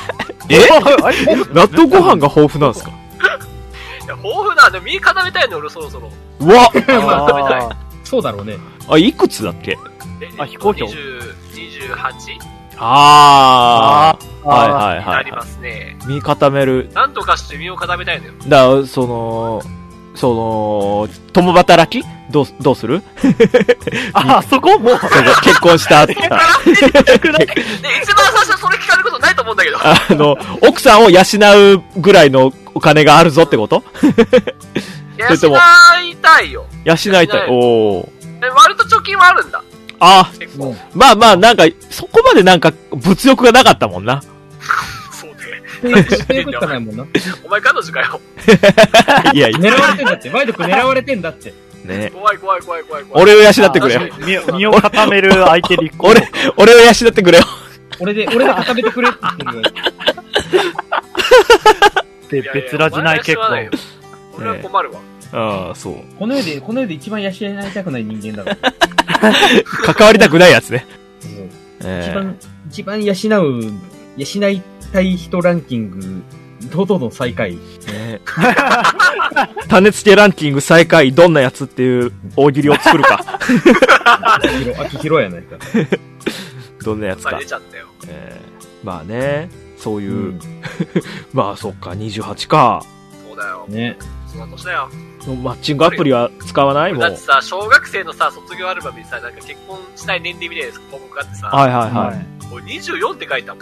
納豆ご飯が抱負なんですか？ いや、豊富だ。でも身固めたいの、俺そろそろ。 うわ固めたい。 そうだろうね。 いくつだっけ？ 飛行機 28？ はい。 ありますね。 身固める。 なんとかして身を固めたいのよ。 共働きどうする？ そこもう結婚した後。 一番最初それ聞かれることないと思うんだけど。 奥さんを養うぐらいのお金があるぞってこと？ 養いたいよ。 養いたい。おー。 割と貯金はあるんだ。結構。 まあ、なんか、そこまでなんか、物欲がなかったもんな。 そうね。お前彼女かよ。 いや、 狙われてんだって。ワイド君狙われてんだって。 ね。 怖い。 俺を養ってくれよ。 身を固める相手に俺を養ってくれよ。 俺で固めてくれって言ってるよ。 別ラジない結構。 俺は困るわ。 そう。 この世で一番養いたくない人間だろ。 関わりたくないやつね。 一番養いたい人ランキング、堂々の最下位。 種付けランキング最下位、どんなやつっていう大喜利を作るか。 秋広やないか。 どんなやつか。 出ちゃったよ。 まあね、そういう、まあそっか、28か。 そうだよ。 ね。 そんな年だよ。 マッチングアプリは使わないもん。 だってさ、小学生のさ、卒業アルバムにさ、なんか結婚したい年齢みたいな項目があってさ、これ24って書いたもん。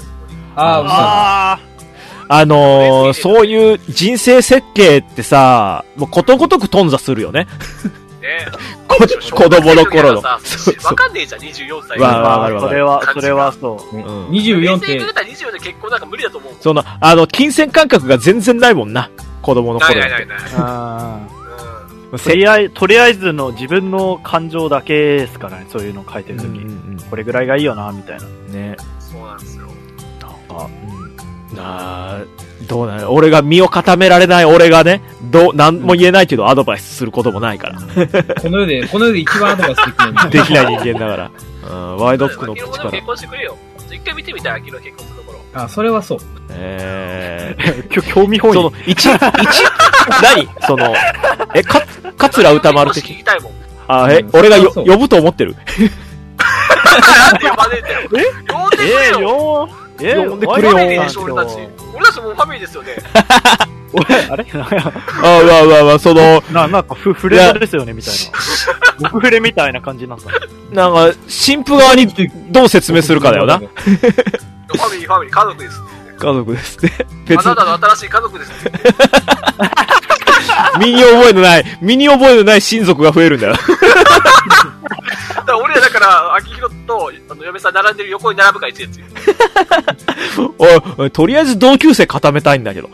そういう人生設計ってさ、もうことごとく頓挫するよね。 ね子供の頃の。 わかんねえじゃん、24歳。 それはそう。 24って。 24で結婚なんか無理だと思う。 金銭感覚が全然ないもんな。子供の頃。 ない。 とりあえずの自分の感情だけですからね、そういうの書いてるとき。これぐらいがいいよな、みたいな。 ね。 そうなんですよ。 どうなの？俺が身を固められない俺がね、なんも言えないけどアドバイスすることもないから。 この世で一番アドバイスできない。 できない人間だから。ワイドックの口から。 結婚してくれよ。一回見てみたい、秋の結婚するところ。 あ、それはそう。 興味本位。 何桂歌丸的。 聞きたいもん。 俺が呼ぶと思ってる？ なんで呼ばねえんだよ。呼んでくれよ。 呼んでくれよ。 俺たちもうファミリーですよね。 あれなんかフレーズですよね、みたいな。僕フレみたいな感じなんだ。 なんか、新婦側にどう説明するかだよな。 ファミリー、家族です。 家族ですね。 あなたの新しい家族です。 身に覚えのない親族が増えるんだよ。 俺らだから、秋広と嫁さん並んでる横に並ぶかいつやつよ。 おい、とりあえず同級生固めたいんだけど。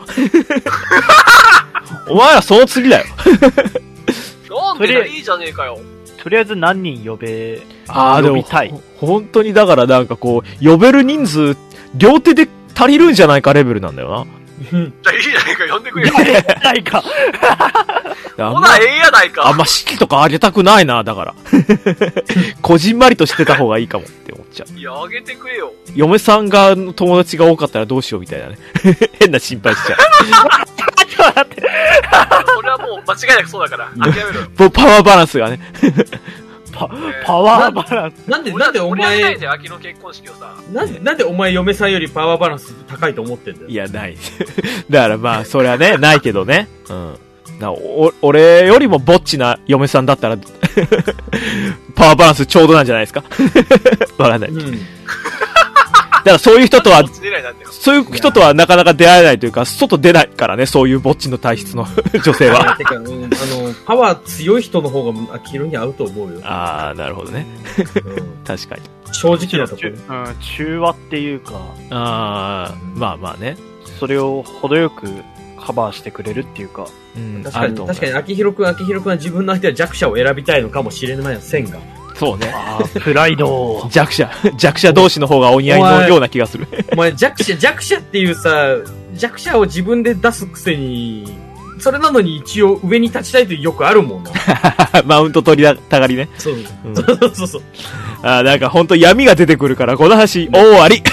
お前らその次だよ。 なんでだ、いいじゃねえかよ。 とりあえず何人呼びたい。 本当にだからなんかこう、呼べる人数、両手で足りるんじゃないかレベルなんだよな。 じゃあいいじゃねえか、呼んでくれよ。 ないか。 ほな、ええやないか。 あんま式とかあげたくないな、だから。こじんまりとしてた方がいいかもって思っちゃう。 いや、あげてくれよ。 嫁さんが友達が多かったらどうしようみたいなね。変な心配しちゃう。 ちょっと待って。 それはもう間違いなくそうだから、諦めろよ。 もうパワーバランスがね。 パワーバランス。 なんでお前、 秋の結婚式をさ。 なんでお前嫁さんよりパワーバランス高いと思ってんだよ。 いや、ない。だからまあ、それはね、ないけどね。うん。俺よりもぼっちな嫁さんだったら、パワーバランスちょうどなんじゃないですか。わかんない。だからそういう人とはなかなか出会えないというか、外出ないからね、そういうぼっちの体質の女性は。 パワー強い人の方が秋広に合うと思うよ。 ああ、なるほどね。確かに。 正直なところ。 中和っていうか。 まあね。 それを程よくカバーしてくれるっていうか。 確かに秋広くんは自分の相手は弱者を選びたいのかもしれない線が。 そうね。 プライド。 弱者同士の方がお似合いのような気がする。 お前弱者っていうさ、弱者を自分で出すくせに、それなのに一応上に立ちたいというよくあるもんな。 マウント取りたがりね。 そう。 なんかほんと闇が出てくるから、この話、終わり。 メイン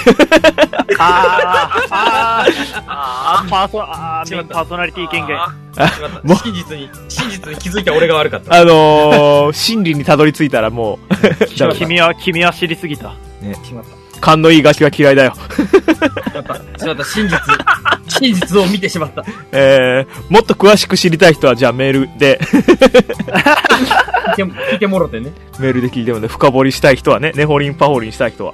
パーソナリティ権限。 真実に気づいた俺が悪かった。 真理にたどり着いたらもう、 君は知りすぎた。 ね、しまった。 勘のいいガキは嫌いだよ。 しまった、真実を見てしまった。 もっと詳しく知りたい人は、じゃあメールで。 聞いてもろてね。 メールで聞いてもね、深掘りしたい人はね、ネホリンパホリンしたい人は。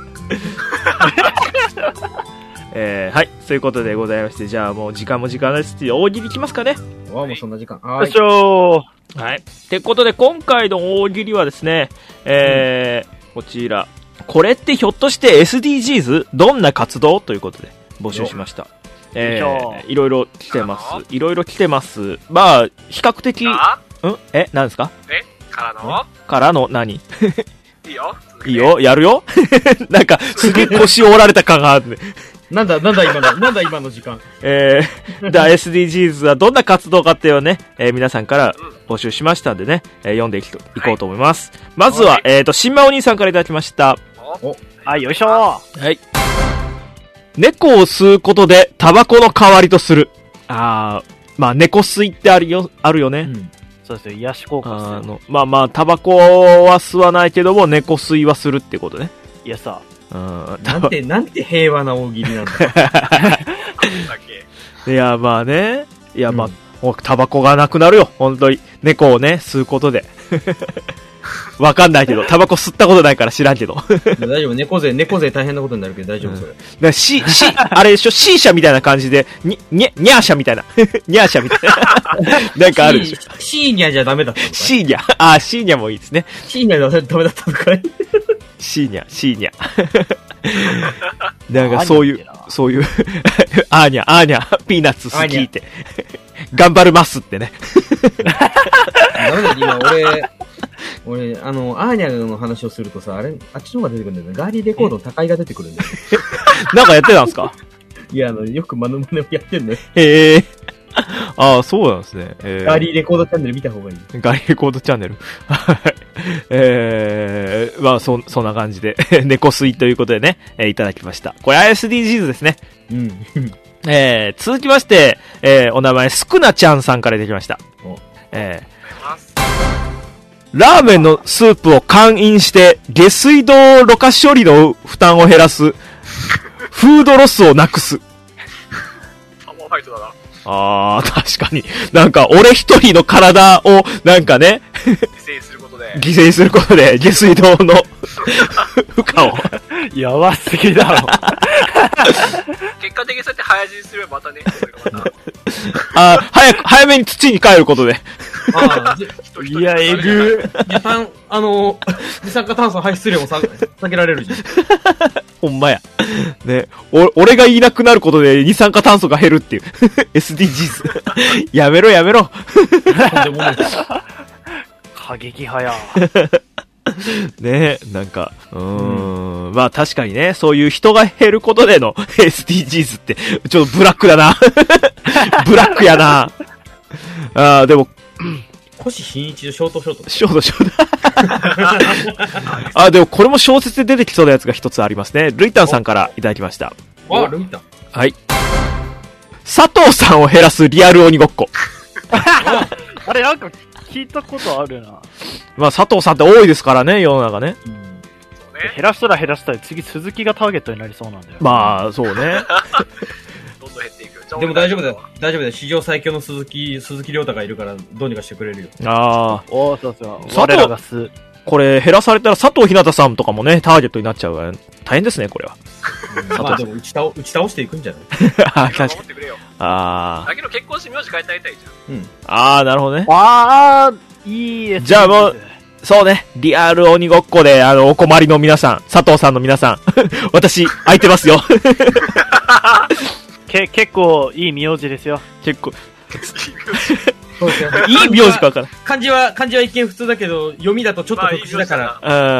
はい、そういうことでございまして、じゃあもう時間ですし、大喜利いきますかね。 もうそんな時間。 はい。はい。ってことで、今回の大喜利はですね、こちら。これってひょっとして SDGs？ どんな活動ということで募集しました。いろいろ来てます。まあ、比較的、何ですか？からの何？いいよ、やるよなんか、すげえ腰折られた感があるね。 なんだ今の時間。 SDGs はどんな活動かっていうのをね、皆さんから募集しましたんでね、読んでいこうと思います。まずは、新馬お兄さんからいただきました。 はい、よいしょ。 はい。猫を吸うことでタバコの代わりとする。まあ、猫吸いってあるよね。 そうですよ、癒し効果ですよ。 まあ、タバコは吸わないけども、猫吸いはするってことね。 いやさ。 なんて平和な大喜利なんだ。 いや、まあね。いや、まあ、タバコがなくなるよ。本当に。猫をね、吸うことで。わかんないけど、タバコ吸ったことないから知らんけど。 大丈夫、猫背大変なことになるけど大丈夫、それ。 あれでしょ、シーシャみたいな感じで、ニャーシャみたいな。ニャーシャみたいな。なんかあるでしょ。 シーニャじゃダメだったのかい？ シーニャもいいですね。 シーニャダメだったのかい？ シーニャ。なんかそういう、アーニャ、ピーナッツ好きって。頑張るますってね。 ダメだ、今俺、アーニャの話をするとさ、あっちの方が出てくるんだよね。ガーリーレコードの高いが出てくるんだよね。 なんかやってたんすか？ いや、よくマノマネをやってんのよ。 へえ。ああ、そうなんですね。 ガーリーレコードチャンネル見た方がいい。 ガーリーレコードチャンネル。はい。まあ、そんな感じで、猫吸いということでね、いただきました。これ SDGs ですね。 うん。 続きまして、お名前、スクナちゃんさんからいただきました。ラーメンのスープを缶飲して、下水道ろ過処理の負担を減らす、フードロスをなくす。 パワーファイトだな。 あー、確かに。なんか、俺一人の体を、なんかね、 犠牲することで、 下水道の負荷を。 やばすぎだろ。 結果的にそうやって早死にすればまたね、それがまた。 早めに土に帰ることで。 いや、えぐ二酸化炭素の排出量も避けられるじゃん。 ほんまや。ね。俺がいなくなることで二酸化炭素が減るっていう。SDGs。やめろ。 過激派や。 ねなんか、まあ確かにね、そういう人が減ることでの SDGs って、ちょっとブラックだな。ブラックやな。でも、 星新一のショート。 でもこれも小説で出てきそうなやつが一つありますね。ルイタンさんからいただきました。 ルイタン。 はい。佐藤さんを減らすリアル鬼ごっこ。 あれなんか聞いたことあるな。 まあ佐藤さんって多いですからね、世の中ね。 減らしたら次鈴木がターゲットになりそうなんだよ。 まあ、そうね。 どんどん減っていく。 でも大丈夫だよ。史上最強の鈴木亮太がいるからどうにかしてくれるよ。 そう。我らがこれ減らされたら佐藤ひなたさんとかもね、ターゲットになっちゃうから、大変ですね、これは。 まあでも打ち倒していくんじゃない？ 確かに。 だけど結婚して名字変えてあげたいじゃん。なるほどね。 いいですね。 じゃあもう、そうね、リアル鬼ごっこで、お困りの皆さん、佐藤さんの皆さん、私、空いてますよ。 結構、いい名字ですよ。 結構。 そうですよ。 いい名字かわからん。 漢字は一見普通だけど、読みだとちょっと特殊だから。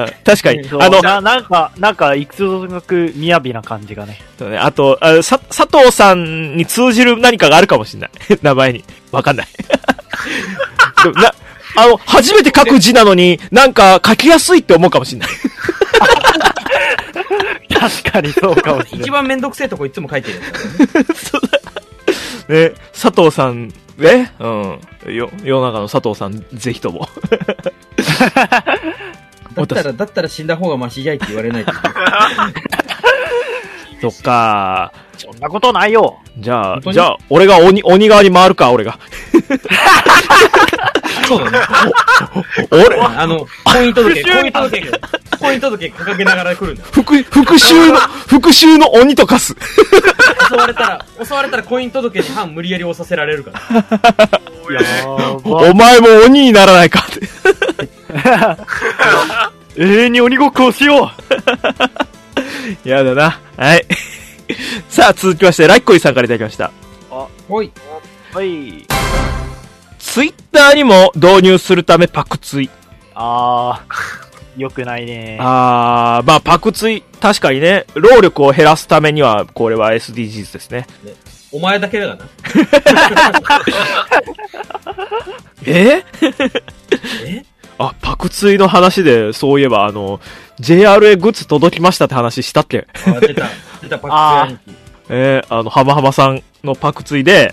確かに。 なんか、育学雅な感じがね。 あと、佐藤さんに通じる何かがあるかもしれない。名前に。わかんない。でも初めて書く字なのに、なんか書きやすいって思うかもしれない。 確かにそうかもしれない。 一番めんどくせえとこいつも書いてる。 そうだ。ね、佐藤さん、ね、世の中の佐藤さん、ぜひとも。 だったら死んだ方がマシじゃいって言われないと。 そっか。 そんなことないよ。 じゃあ、俺が鬼側に回るか、俺が。 そうだね。婚姻届掲げながら来るんだ。 復讐の鬼と化す。 襲われたら婚姻届に反無理やり押させられるから。 お前も鬼にならないかって。 永遠に鬼ごっこをしよう。やだな。はい。さあ、続きまして、ラッコイさんからいただきました。 はい。 ツイッターにも導入するためパクツイ。 よくないね。 まあパクツイ、確かにね、労力を減らすためには、これは SDGs ですね。 お前だけだからな。 パクツイの話で、そういえばJRA グッズ届きましたって話したっけ？ 出たパクツイ。 ハマハマさんのパクツイで、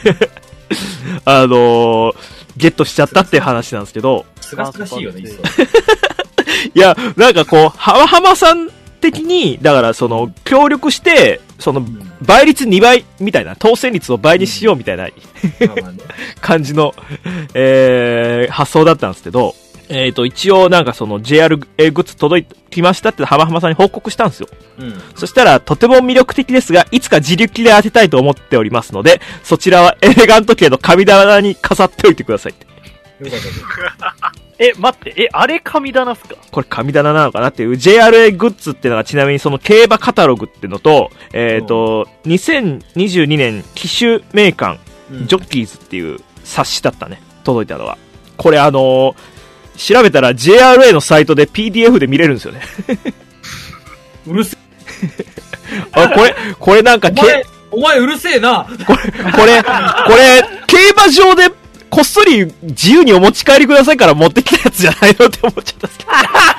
ゲットしちゃったっていう話なんですけど。 すがすがしいよね、 いや、なんかこう、ハマハマさん的に、だから協力して、倍率2倍みたいな、当選率を倍にしようみたいな、感じの、発想だったんですけど、一応なんかJRA グッズ届きましたってハマハマさんに報告したんですよ。そしたら、とても魅力的ですが、いつか自力で当てたいと思っておりますので、そちらはエレガント系の神棚に飾っておいてくださいって。 待って、あれ神棚っすか？ これ神棚なのかなっていう JRA グッズっていうのがちなみに競馬カタログっていうのと、2022年騎手名鑑、ジョッキーズっていう冊子だったね。届いたのは。これ調べたら JRA のサイトで PDF で見れるんですよね。 うるせこれなんかお前うるせえな。 これ、競馬場でこっそり自由にお持ち帰りくださいから持ってきたやつじゃないのって思っちゃったんですけ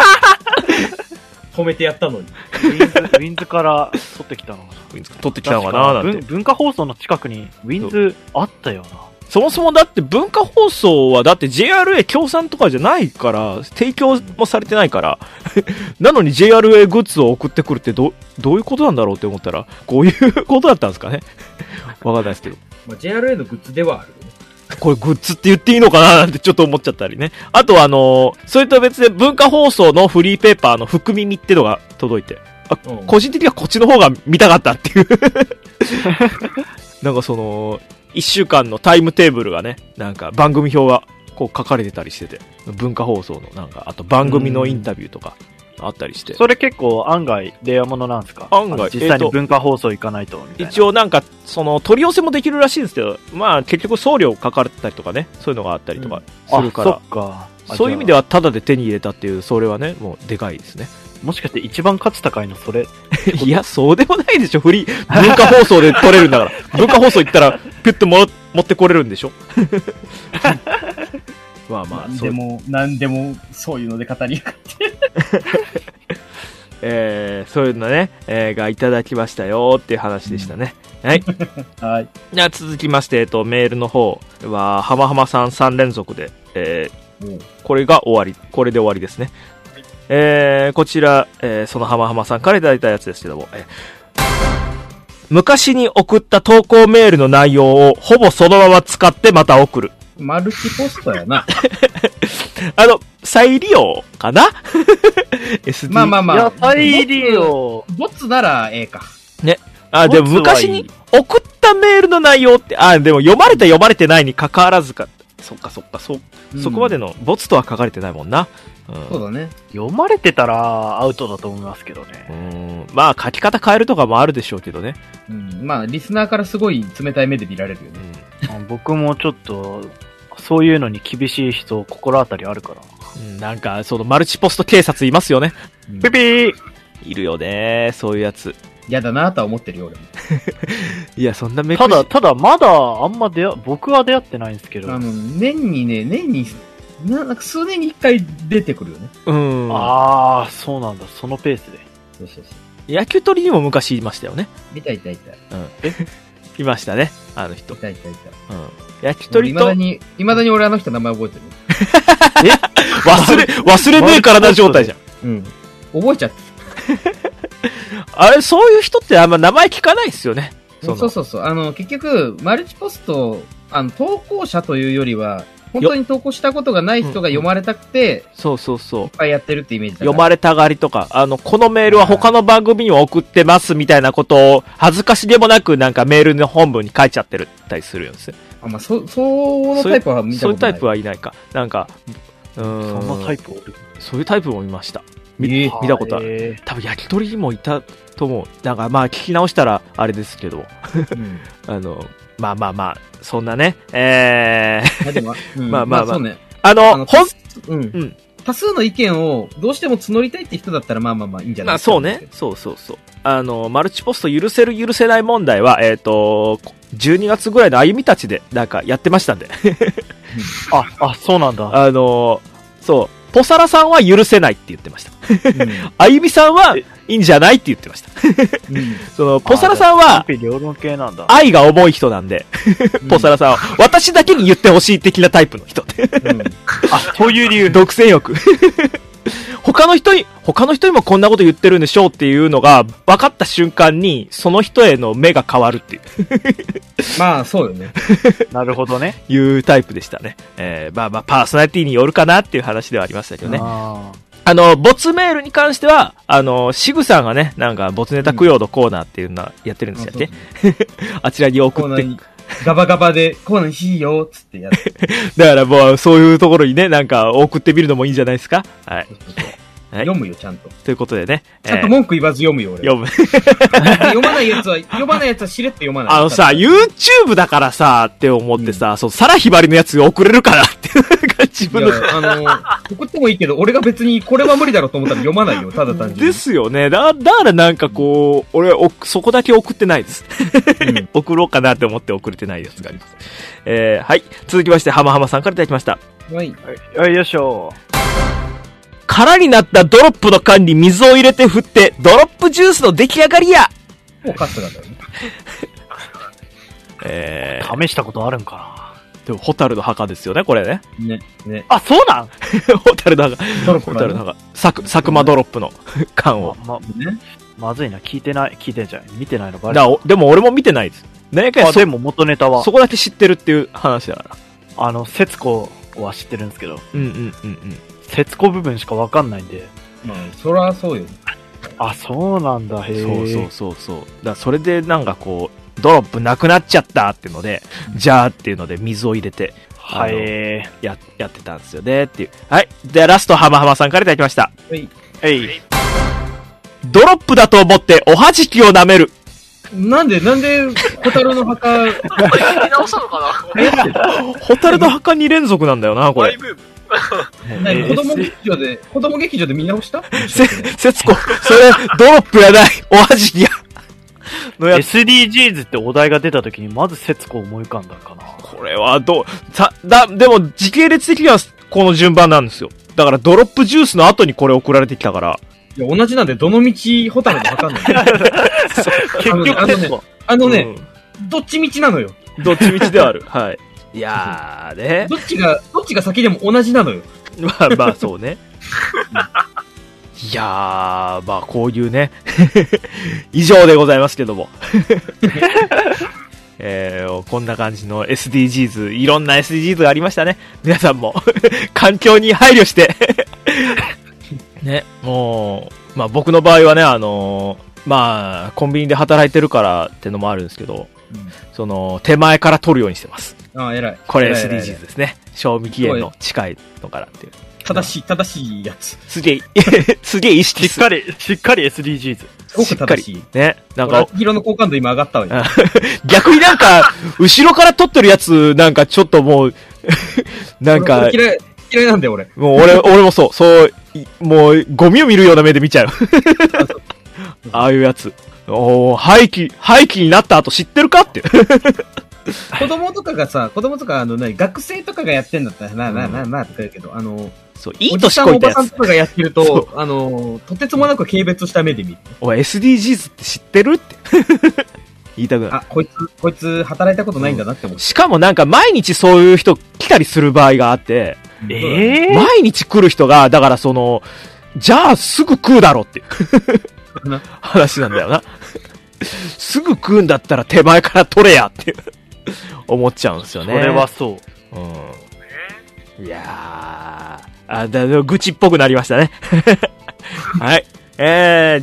ど。止めてやったのに。 ウィンズから取ってきたのかな。 ウィンズ取ってきたのかななんて。 文化放送の近くにウィンズあったよな。 そもそもだって文化放送はだって JRA 協賛とかじゃないから、提供もされてないから、なのに JRA グッズを送ってくるってどういうことなんだろうって思ったら、こういうことだったんですかね。わかんないですけど。 まあ、JRA のグッズではあるよね。 これグッズって言っていいのかななんてちょっと思っちゃったりね。あとそれと別で文化放送のフリーペーパーの福耳ってのが届いて、個人的にはこっちの方が見たかったっていう。なんか1週間のタイムテーブルがね、なんか番組表がこう書かれてたりしてて、文化放送のなんか、あと番組のインタビューとかあったりして。 それ結構案外レアものなんですか？ 案外。 実際に文化放送行かないとみたいな。 一応なんか、取り寄せもできるらしいんですけど、まあ結局送料かかったりとかね、そういうのがあったりとかするから、 そっか。 そういう意味ではタダで手に入れたっていう、それはね、もうでかいですね。 もしかして一番価値高いのそれいや、そうでもないでしょ。文化放送で撮れるんだから。文化放送行ったら、ピュッと持ってこれるんでしょ。まあまあ、 なんでも、そういうので語りやがって。 そういうのね、がいただきましたよっていう話でしたね。はい。 はい。 じゃあ続きまして、メールの方は、はまはまさん3連続で、これが終わり。これで終わりですね。こちら、そのはまはまさんからいただいたやつですけども、昔に送った投稿メールの内容をほぼそのまま使ってまた送る。 マルチポストやな。 再利用かなSD。 まあ。 いや、再利用。 ボツならええか。 ね。でも昔に送ったメールの内容って、でも読まれた読まれてないに関わらずか。そっか。そこまでのボツとは書かれてないもんな。 そうだね。 読まれてたらアウトだと思いますけどね。 まあ書き方変えるとかもあるでしょうけどね。 まあリスナーからすごい冷たい目で見られるよね。 僕もちょっと、そういうのに厳しい人、心当たりあるから。 なんか、マルチポスト警察いますよね。 ピピーいるよね、そういうやつ。 嫌だなとは思ってるよ、俺も。 いや、そんなただ、まだ、あんま僕は出会ってないんですけど。 年に、なんか数年に一回出てくるよね。 ああ、そうなんだ、そのペースで。 そう。 野球取りにも昔いましたよね。 いた。 いましたね、あの人。 いた。 焼き鳥と。 未だに俺あの人名前覚えてる。 忘れねえからな状態じゃん。 覚えちゃって。 あれ、そういう人ってあんま名前聞かないっすよね。 そう。結局、マルチポスト、投稿者というよりは、本当に投稿したことがない人が読まれたくて、 そう。 いっぱいやってるってイメージだから。 読まれたがりとか、このメールは他の番組に送ってますみたいなことを、恥ずかしげもなくなんかメールの本文に書いちゃってるたりするんですよ。 まあ、そのタイプは見たことない。 そういうタイプはいないか。なんか、 そんなタイプおる？ そういうタイプも見ました。見たことある。多分焼き鳥にもいたと思う。なんかまあ聞き直したらあれですけど。まあ、そんなね。まあ、 そうね。多数の意見をどうしても募りたいって人だったらまあいいんじゃないですか。 そうね。そう。マルチポスト許せる許せない問題は、12月ぐらいの歩みたちでなんかやってましたんで。 そうなんだ。 そう。ポサラさんは許せないって言ってました。あゆみさんはいいんじゃないって言ってました。ポサラさんは、愛が重い人なんで、ポサラさんは、私だけに言ってほしい的なタイプの人。 そういう理由。 独占欲。他の人にもこんなこと言ってるんでしょうっていうのが分かった瞬間に、その人への目が変わるっていう。 まあ、そうよね。 なるほどね。 いうタイプでしたね。パーソナリティによるかなっていう話ではありましたけどね。ボツメールに関しては、シグさんがね、なんか、ボツネタ供養のコーナーっていうのやってるんですよね。あちらに送って。 ガバガバで、コーナーしいよ、つってやる。 だからもう、そういうところにね、なんか、送ってみるのもいいんじゃないですか。はい。 読むよ、ちゃんと。 ということでね。 ちゃんと文句言わず読むよ、俺。 読む。 読まないやつはしれって読まない。 YouTube だからさ、って思ってさ、サラヒバリのやつ送れるからって、自分の。 送ってもいいけど、俺が別にこれは無理だろうと思ったら読まないよ、ただ単純に。 ですよね。だからなんかこう、俺はそこだけ送ってないです。送ろうかなって思って送れてないやつがあります。はい。続きまして、浜浜さんからいただきました。 はい。 よいしょ。 空になったドロップの缶に水を入れて振って、ドロップジュースの出来上がりや。 もうカスなんだよね。試したことあるんかな。 でも、ホタルの墓ですよね、これね。 ね。あ、そうなんホタルの墓。ホタルの墓。サクマドロップの缶を。 まずいな、聞いてんじゃん。見てないのバレでも俺も見てないです。何回でも元ネタは。 そこだけ知ってるっていう話だから。 節子は知ってるんですけど。節子部分しかわかんないんで。 まあ、そらそうよ。 あ、そうなんだ、へえ。そう。だからそれでなんかこう、ドロップなくなっちゃったっていうので、じゃあっていうので水を入れて、やってたんですよねっていう。はい。で、ラスト、浜浜さんからいただきました。 はい。 ドロップだと思っておはじきを舐める。 なんで、ホタルの墓、 見直したのかなホタルの墓2連続なんだよな、これ。 子供劇場で見直した節子、それ、ドロップやない、おはじきや。 SDGs ってお題が出た時に、まず節子を思い浮かんだかな。 これはでも、時系列的にはこの順番なんですよ。だから、ドロップジュースの後にこれ送られてきたから。 いや、同じなんで、どの道、ホタルの墓なんだよ。 結局どっち道なのよ。 どっち道ではある。はい。いやーね。 どっちが先でも同じなのよ。 まあそうね。いやー、まあこういうね、以上でございますけども。こんな感じの SDGs、いろんな SDGs がありましたね。皆さんも、環境に配慮して、ね、もう、まあ僕の場合はね、まあ、コンビニで働いてるからってのもあるんですけど、手前から取るようにしてます。 ああ、偉い。 これ SDGs ですね。賞味期限の近いのからっていう。 正しいやつ。 すげえ意識しっかり SDGs。 すごく正しい。 ね。なんか。 ヒロの好感度今上がったわよ。 逆になんか、後ろから撮ってるやつ、なんかちょっともう、なんか。 嫌いなんだよ、俺。 もう俺もそう、もう、ゴミを見るような目で見ちゃう。ああいうやつ。廃棄になった後知ってるかって。 子供とか学生とかがやってんだったら、とか言うけど、 そう、いい年こいたやつ。 おじさんおばさんとかがやってると、とてつもなく軽蔑した目で見る。 おい、SDGs って知ってるって。言いたくない。 あ、こいつ働いたことないんだなって思う。 しかもなんか毎日そういう人来たりする場合があって、毎日来る人が、だからじゃあすぐ食うだろって話なんだよな。すぐ食うんだったら手前から取れやって思っちゃうんですよね。 それはそう。 いやー、愚痴っぽくなりましたね。はい。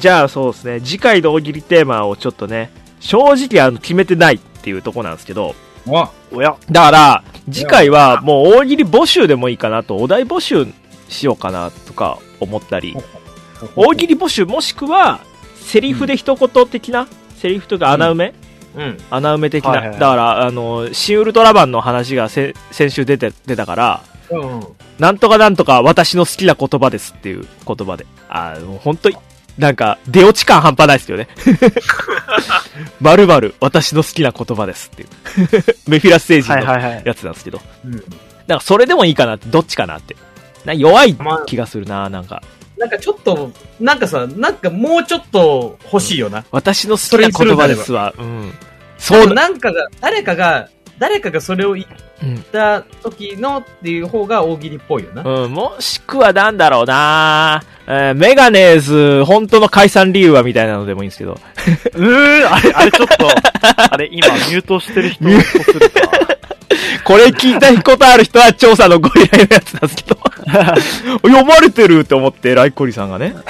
じゃあそうですね、次回の大喜利テーマをちょっとね、正直決めてないっていうとこなんですけど、だから、次回はもう大喜利募集でもいいかなと、お題募集しようかなとか思ったり、大喜利募集もしくは、セリフで一言的な、セリフとか穴埋め、穴埋め的な、だから、新ウルトラマンの話が先週出たから、なんとかなんとか私の好きな言葉ですっていう言葉で、もう本当に、なんか、出落ち感半端ないですよね。〇〇、私の好きな言葉ですっていう。メフィラス星人のやつなんですけど。だからそれでもいいかなって、どっちかなって。弱い気がするな、なんか。 なんかちょっと、なんかもうちょっと欲しいよな。 私の好きな言葉ですわ。 そう。なんかが、誰かがそれを言った時のっていう方が大喜利っぽいよな。 もしくはなんだろうな、メガネーズ、本当の解散理由はみたいなのでもいいんですけど。 あれちょっと、今ミュートしてる人とするか。 これ聞いたことある人は調査のご依頼のやつなんですけど。読まれてるって思って、ライコリさんがね。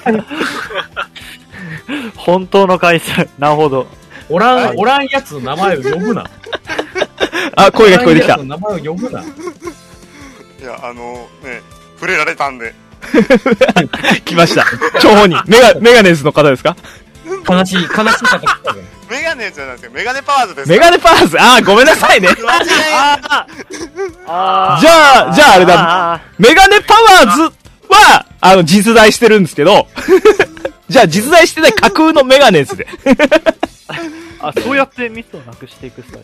本当の解散、なるほど。 おらんやつの名前を呼ぶな。 あ、声が聞こえてきた。 名前を呼ぶな。いや、触れられたんで。 来ました。張本人。メガネーズの方ですか？ 悲しい方来たぜ。 メガネじゃないですか。メガネパワーズです。 メガネパワーズ。ごめんなさいね。じゃああれだ。メガネパワーズは、実在してるんですけど、じゃあ実在してない架空のメガネーズで。 そうやってミスをなくしていくスタイ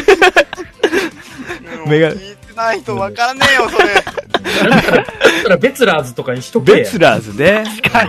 ル。 メガネ。聞いてないと分からねえよ、それ。 だからベツラーズとかにしとけ。 ベツラーズね。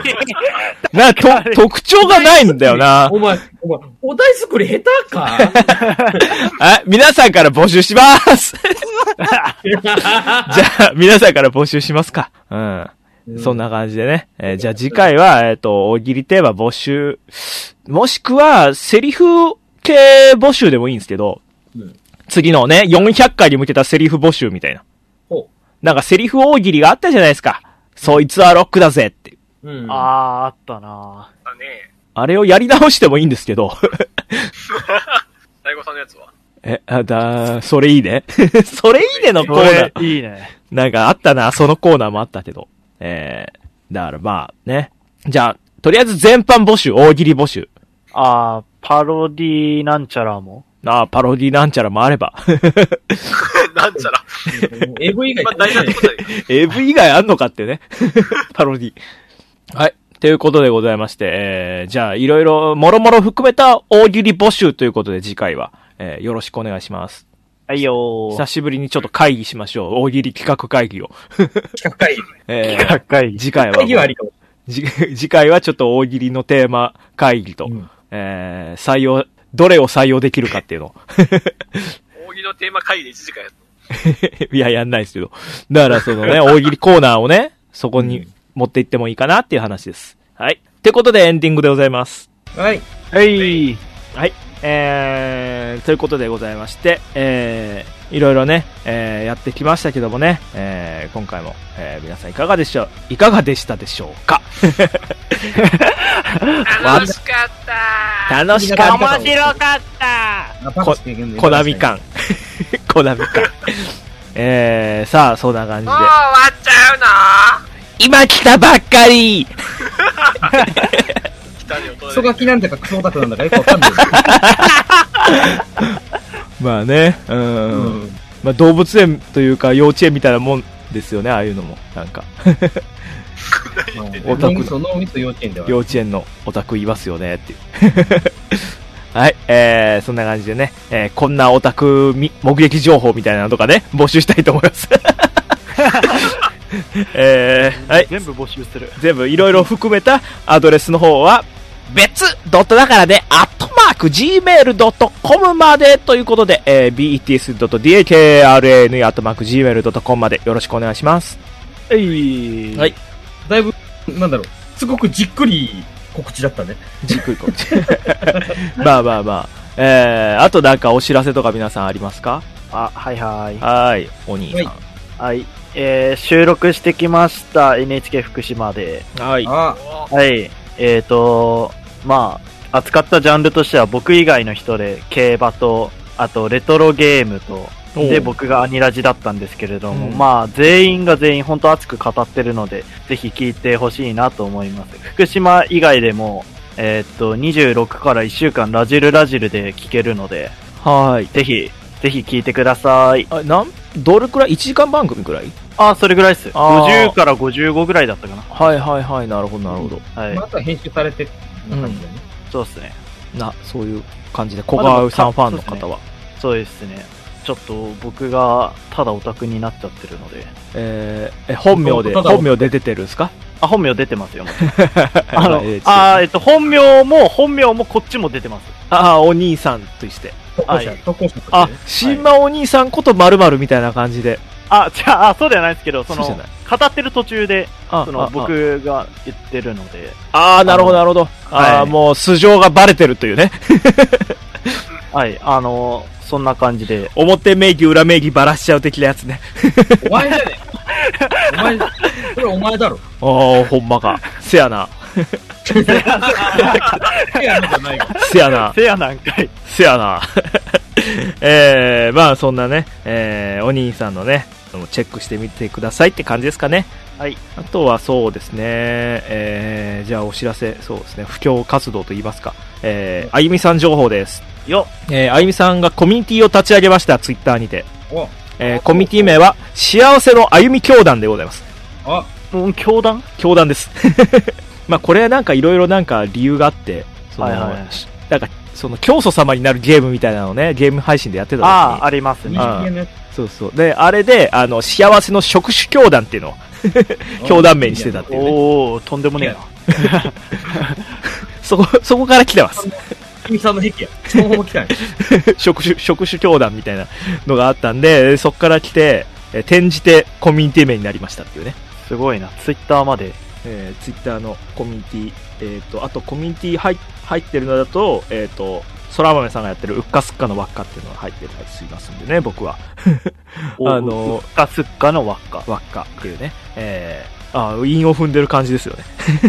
特徴がないんだよな。 お前、お題作り下手か皆さんから募集しますじゃあ、皆さんから募集しますか。そんな感じでね。じゃあ次回は、大喜利テーマ募集、もしくは、セリフ系募集でもいいんですけど、次のね、400回に向けたセリフ募集みたいな。なんかセリフ大喜利があったじゃないですか。そいつはロックだぜって。 あったなぁ。 あれをやり直してもいいんですけど。 大悟さんのやつはそれいいね。それいいねのコーナー。 いいね。 なんかあったな、そのコーナーもあったけど。だからまあね。じゃあ、とりあえず全般募集、大喜利募集。 パロディなんちゃらもパロディなんちゃらもあれば。 なんちゃら。 AV 以外大事なとこだよ。 AV 以外あんのかってね。パロディ。はい。ということでございまして、じゃあいろいろ、もろもろ含めた大喜利募集ということで次回は、よろしくお願いします。 はいよー。 久しぶりにちょっと会議しましょう。大喜利企画会議を。 企画会議。 企画会議。 次回は。 会議はありかも。 次回はちょっと大喜利のテーマ会議と、採用、どれを採用できるかっていうのを。 大喜利のテーマ会議で1時間やったいや、やんないですけど。だからそのね、大喜利コーナーをね、そこに持っていってもいいかなっていう話です。はい。ってことでエンディングでございます。 はい。 はい。はい。ということでございまして、いろいろね、やってきましたけどもね、今回も、皆さんいかがでしたでしょうか楽しかった楽しかった。 面白かったコナミ感。コナミ感。さあ、そんな感じで。 もう終わっちゃうの今来たばっかりクソガキなんだかクソオタクなんだかよくわかんないまあね、まあ動物園というか幼稚園みたいなもんですよね、ああいうのも。なんか。オタク。幼稚園のオタクいますよね、っていう。はい、そんな感じでね、こんなオタク目撃情報みたいなのとかね、募集したいと思います。はい。 全部募集する。 全部いろいろ含めたアドレスの方は、別ドットだからね、@gmail.com までということで、bets.dakrn@gmail.com までよろしくお願いします。 はい。だいぶ、なんだろう、すごくじっくり告知だったね。 じっくり告知。まあまあまあ。あとなんかお知らせとか皆さんありますか？ はいはい。 はい。お兄さん。 はい。収録してきました。NHK 福島で。 はい。 はい。まあ、扱ったジャンルとしては僕以外の人で競馬と、あとレトロゲームと、で僕がアニラジだったんですけれども、まあ全員が全員本当熱く語ってるので、ぜひ聞いてほしいなと思います。福島以外でも、26から1週間ラジルで聞けるので、 はい。 ぜひ聞いてください。 どれくらい ?1 時間番組くらい？ それぐらいっす。50から55ぐらいだったかな。 はいはいはい、なるほどなるほど。 はい。また編集されてる感じだね。 そうっすね。 そういう感じで、小川さんファンの方は。 そうですね。ちょっと僕がただオタクになっちゃってるので。 本名で出てるんですか？ 本名出てますよ。本名もこっちも出てます。 お兄さんとして。新馬お兄さんこと〇〇みたいな感じで。 そうではないですけど、語ってる途中で、僕が言ってるので。 なるほどなるほど。もう素性がバレてるというね。 はい、そんな感じで。 表名義裏名義ばらしちゃう的なやつね。 お前じゃねえ。それお前だろ。 ほんまか。せやな。せやな。 せやなんかい。 せやな。まあそんなね、お兄さんのね、チェックしてみてくださいって感じですかね。 はい。 あとはそうですね、じゃあお知らせ、そうですね、布教活動といいますか、あゆみさん情報です。 よあゆみさんがコミュニティを立ち上げました、ツイッターにて。コミュニティ名は、幸せのあゆみ教団でございます。 教団？ 教団です。まあこれはなんかいろいろなんか理由があって、なんか、その教祖様になるゲームみたいなのをね、ゲーム配信でやってた時に。 ありますね。 そうそう。で、あれで、幸せの職種教団っていうのを、教団名にしてたっていうね。 おー、とんでもねえな。 そこから来てます。 君さんの癖や。その方も来たんや。 職種教団みたいなのがあったんで、そこから来て、転じてコミュニティ名になりましたっていうね。 すごいな。ツイッターまで。 ツイッターのコミュニティ、あとコミュニティ入ってるのだと、空豆さんがやってるうっかすっかの輪っかっていうのが入ってたりしますんでね、僕は。 うっかすっかの輪っか。 輪っかっていうね。韻を踏んでる感じですよ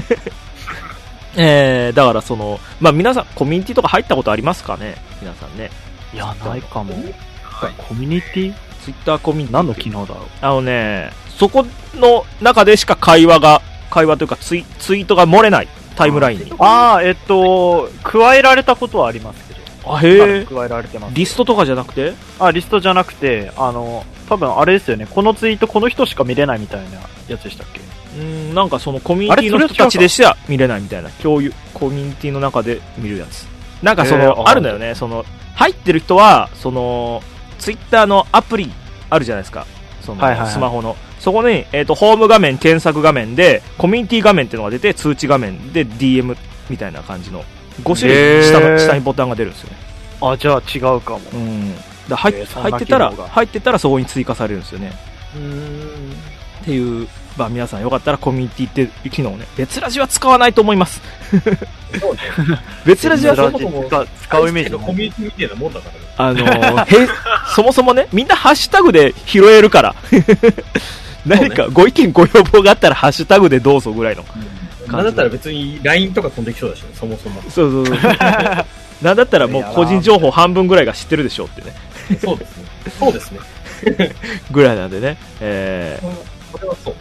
ね。だからまあ皆さん、コミュニティとか入ったことありますかね？皆さんね。 いや、ないかも。コミュニティ？ ツイッターコミュニティ。 何の機能だろう？ そこの中でしか会話というかツイートが漏れないタイムラインに。 加えられたことはありますけど。 へえ。 加えられてます。 リストとかじゃなくて？ リストじゃなくて、多分あれですよね、このツイートこの人しか見れないみたいなやつでしたっけ？ なんかそのコミュニティの人たちでしか見れないみたいな、コミュニティの中で見るやつ。なんかあるんだよね、入ってる人は、ツイッターのアプリあるじゃないですか。スマホの。そこに、ホーム画面、検索画面で、コミュニティ画面っていうのが出て、通知画面で DM みたいな感じの、5種類下にボタンが出るんですよね。 じゃあ違うかも。 入ってたらそこに追加されるんですよね。っていう、まあ皆さんよかったらコミュニティっていう機能をね、別ラジは使わないと思います。別ラジはそもそも使うイメージ。 コミュニティみたいなもんだからね。 そもそもね、みんなハッシュタグで拾えるから。何かご意見ご要望があったらハッシュタグでどうぞぐらいの。 なんだったら別に LINE とか飛んできそうだしね、そもそも。 そう。なんだったらもう個人情報半分ぐらいが知ってるでしょってね。 そうですね。 ぐらいなんでね。 これはそう。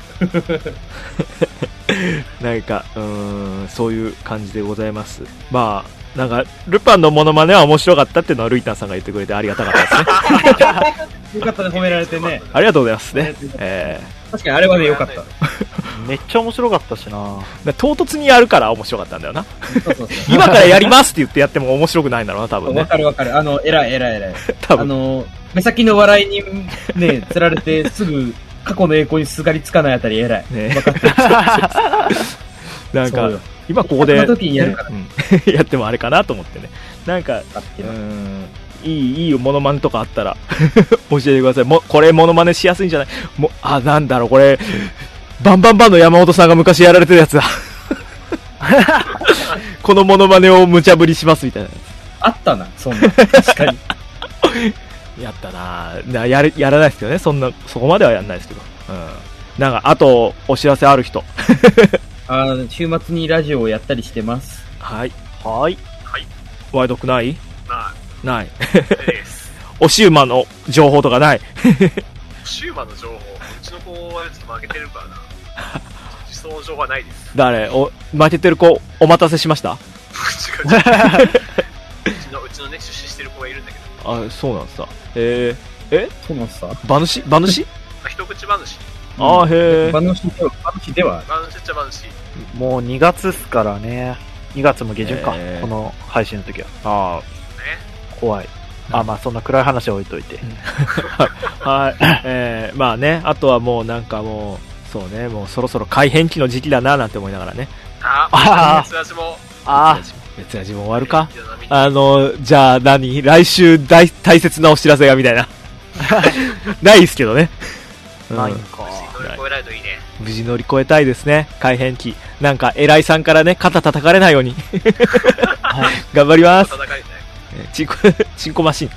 なんか、そういう感じでございます。まあ、なんか、ルパンのモノマネは面白かったっていうのはルイタンさんが言ってくれてありがたかったですね。 よかったね、褒められてね。 ありがとうございますね。 確かにあれはね、よかった。 めっちゃ面白かったしな。 唐突にやるから面白かったんだよな。今からやりますって言ってやっても面白くないんだろうな、多分ね。 わかる。偉い。多分。目先の笑いにね、釣られてすぐ過去の栄光にすがりつかないあたり偉い。ね。分かってる。 なんか、今ここで、 その時にやるから。 やってもあれかなと思ってね。なんか、いいモノマネとかあったら、教えてください。これモノマネしやすいんじゃないなんだろう、これ、バンバンバンの山本さんが昔やられてるやつだ。このモノマネを無茶ぶりしますみたいな。 あったな、そんな。確かに。 やったなやらないですけどね、そこまではやらないですけど。なんか、あと、お知らせある人。 週末にラジオをやったりしてます。 はい。 はい。 ワイドクないない。 です。 おしゅうまの情報とかない。 おしゅうまの情報、うちの子はちょっと負けてるからな。その情報はないです。 負けてる子、お待たせしました？ 違う。うちのね、出資してる子がいるんだけど。そうなんさ。 そうなんさ。 馬主一口馬主。 馬主では。 馬主っちゃ馬主。 もう2月っすからね。2月も下旬か。この配信の時は。怖い。まあそんな暗い話は置いといて。 はい。まあね、あとはもうなんかそうね、もうそろそろ改変期の時期だななんて思いながらね。 別ラジも。 別ラジも終わるか。じゃあ来週大切なお知らせがみたいな。ないですけどね。 ないか。 無事乗り越えないといいね。 無事乗り越えたいですね、改変期。なんか偉いさんからね、肩叩かれないように。頑張ります。チンコマシン。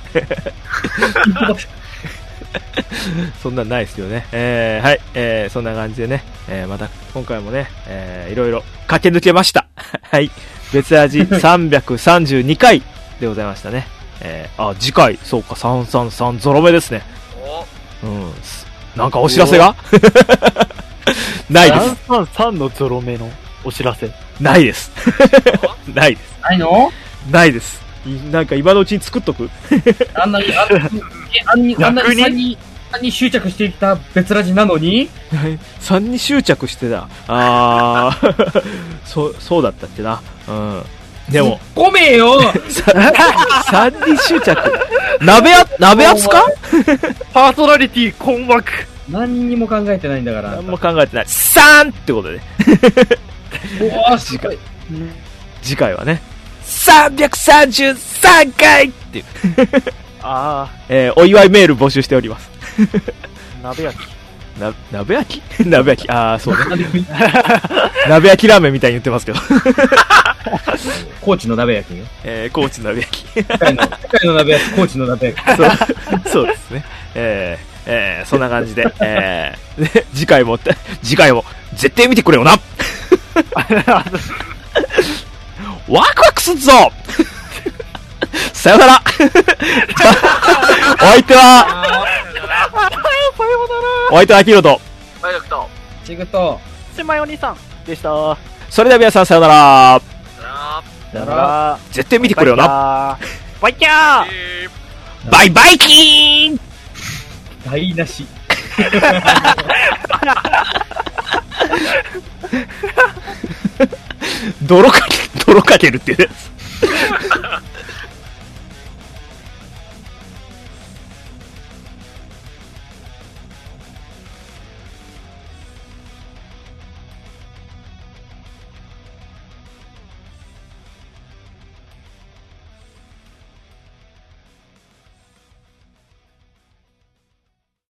そんなんないですよね。はい。そんな感じでね、また今回もね、いろいろ駆け抜けました。はい。別味332回でございましたね。次回、そうか、333ゾロ目ですね。なんかお知らせがないです。 333のゾロ目のお知らせ。 ないです。ないです。 ないの？ ないです。なんか今のうちに作っとく？ あんなに3に執着してきた別ラジなのに 3に執着してた。そうだったっけな。うん。でも。 ごめえよ 3に執着。鍋圧かパーソナリティ困惑。 何にも考えてないんだから。 何も考えてない。3ってことで。次回はね。333回っていう。お祝いメール募集しております。 鍋焼き。 鍋焼き鍋焼き。そうね。鍋焼きラーメンみたいに言ってますけど。 高知の鍋焼きよ。 高知の鍋焼き。 世界の鍋焼き、高知の鍋焼き。 そうですね。そんな感じで、次回も、絶対見てくれよなワクワクすんぞさよならお相手は、アキロと、 チグと、 シマヨニさんでした。 それでは皆さんさよなら。 さよなら。 絶対見てくれよな。 バイキャーバイバイキーン台無し。 泥かけるっていうね。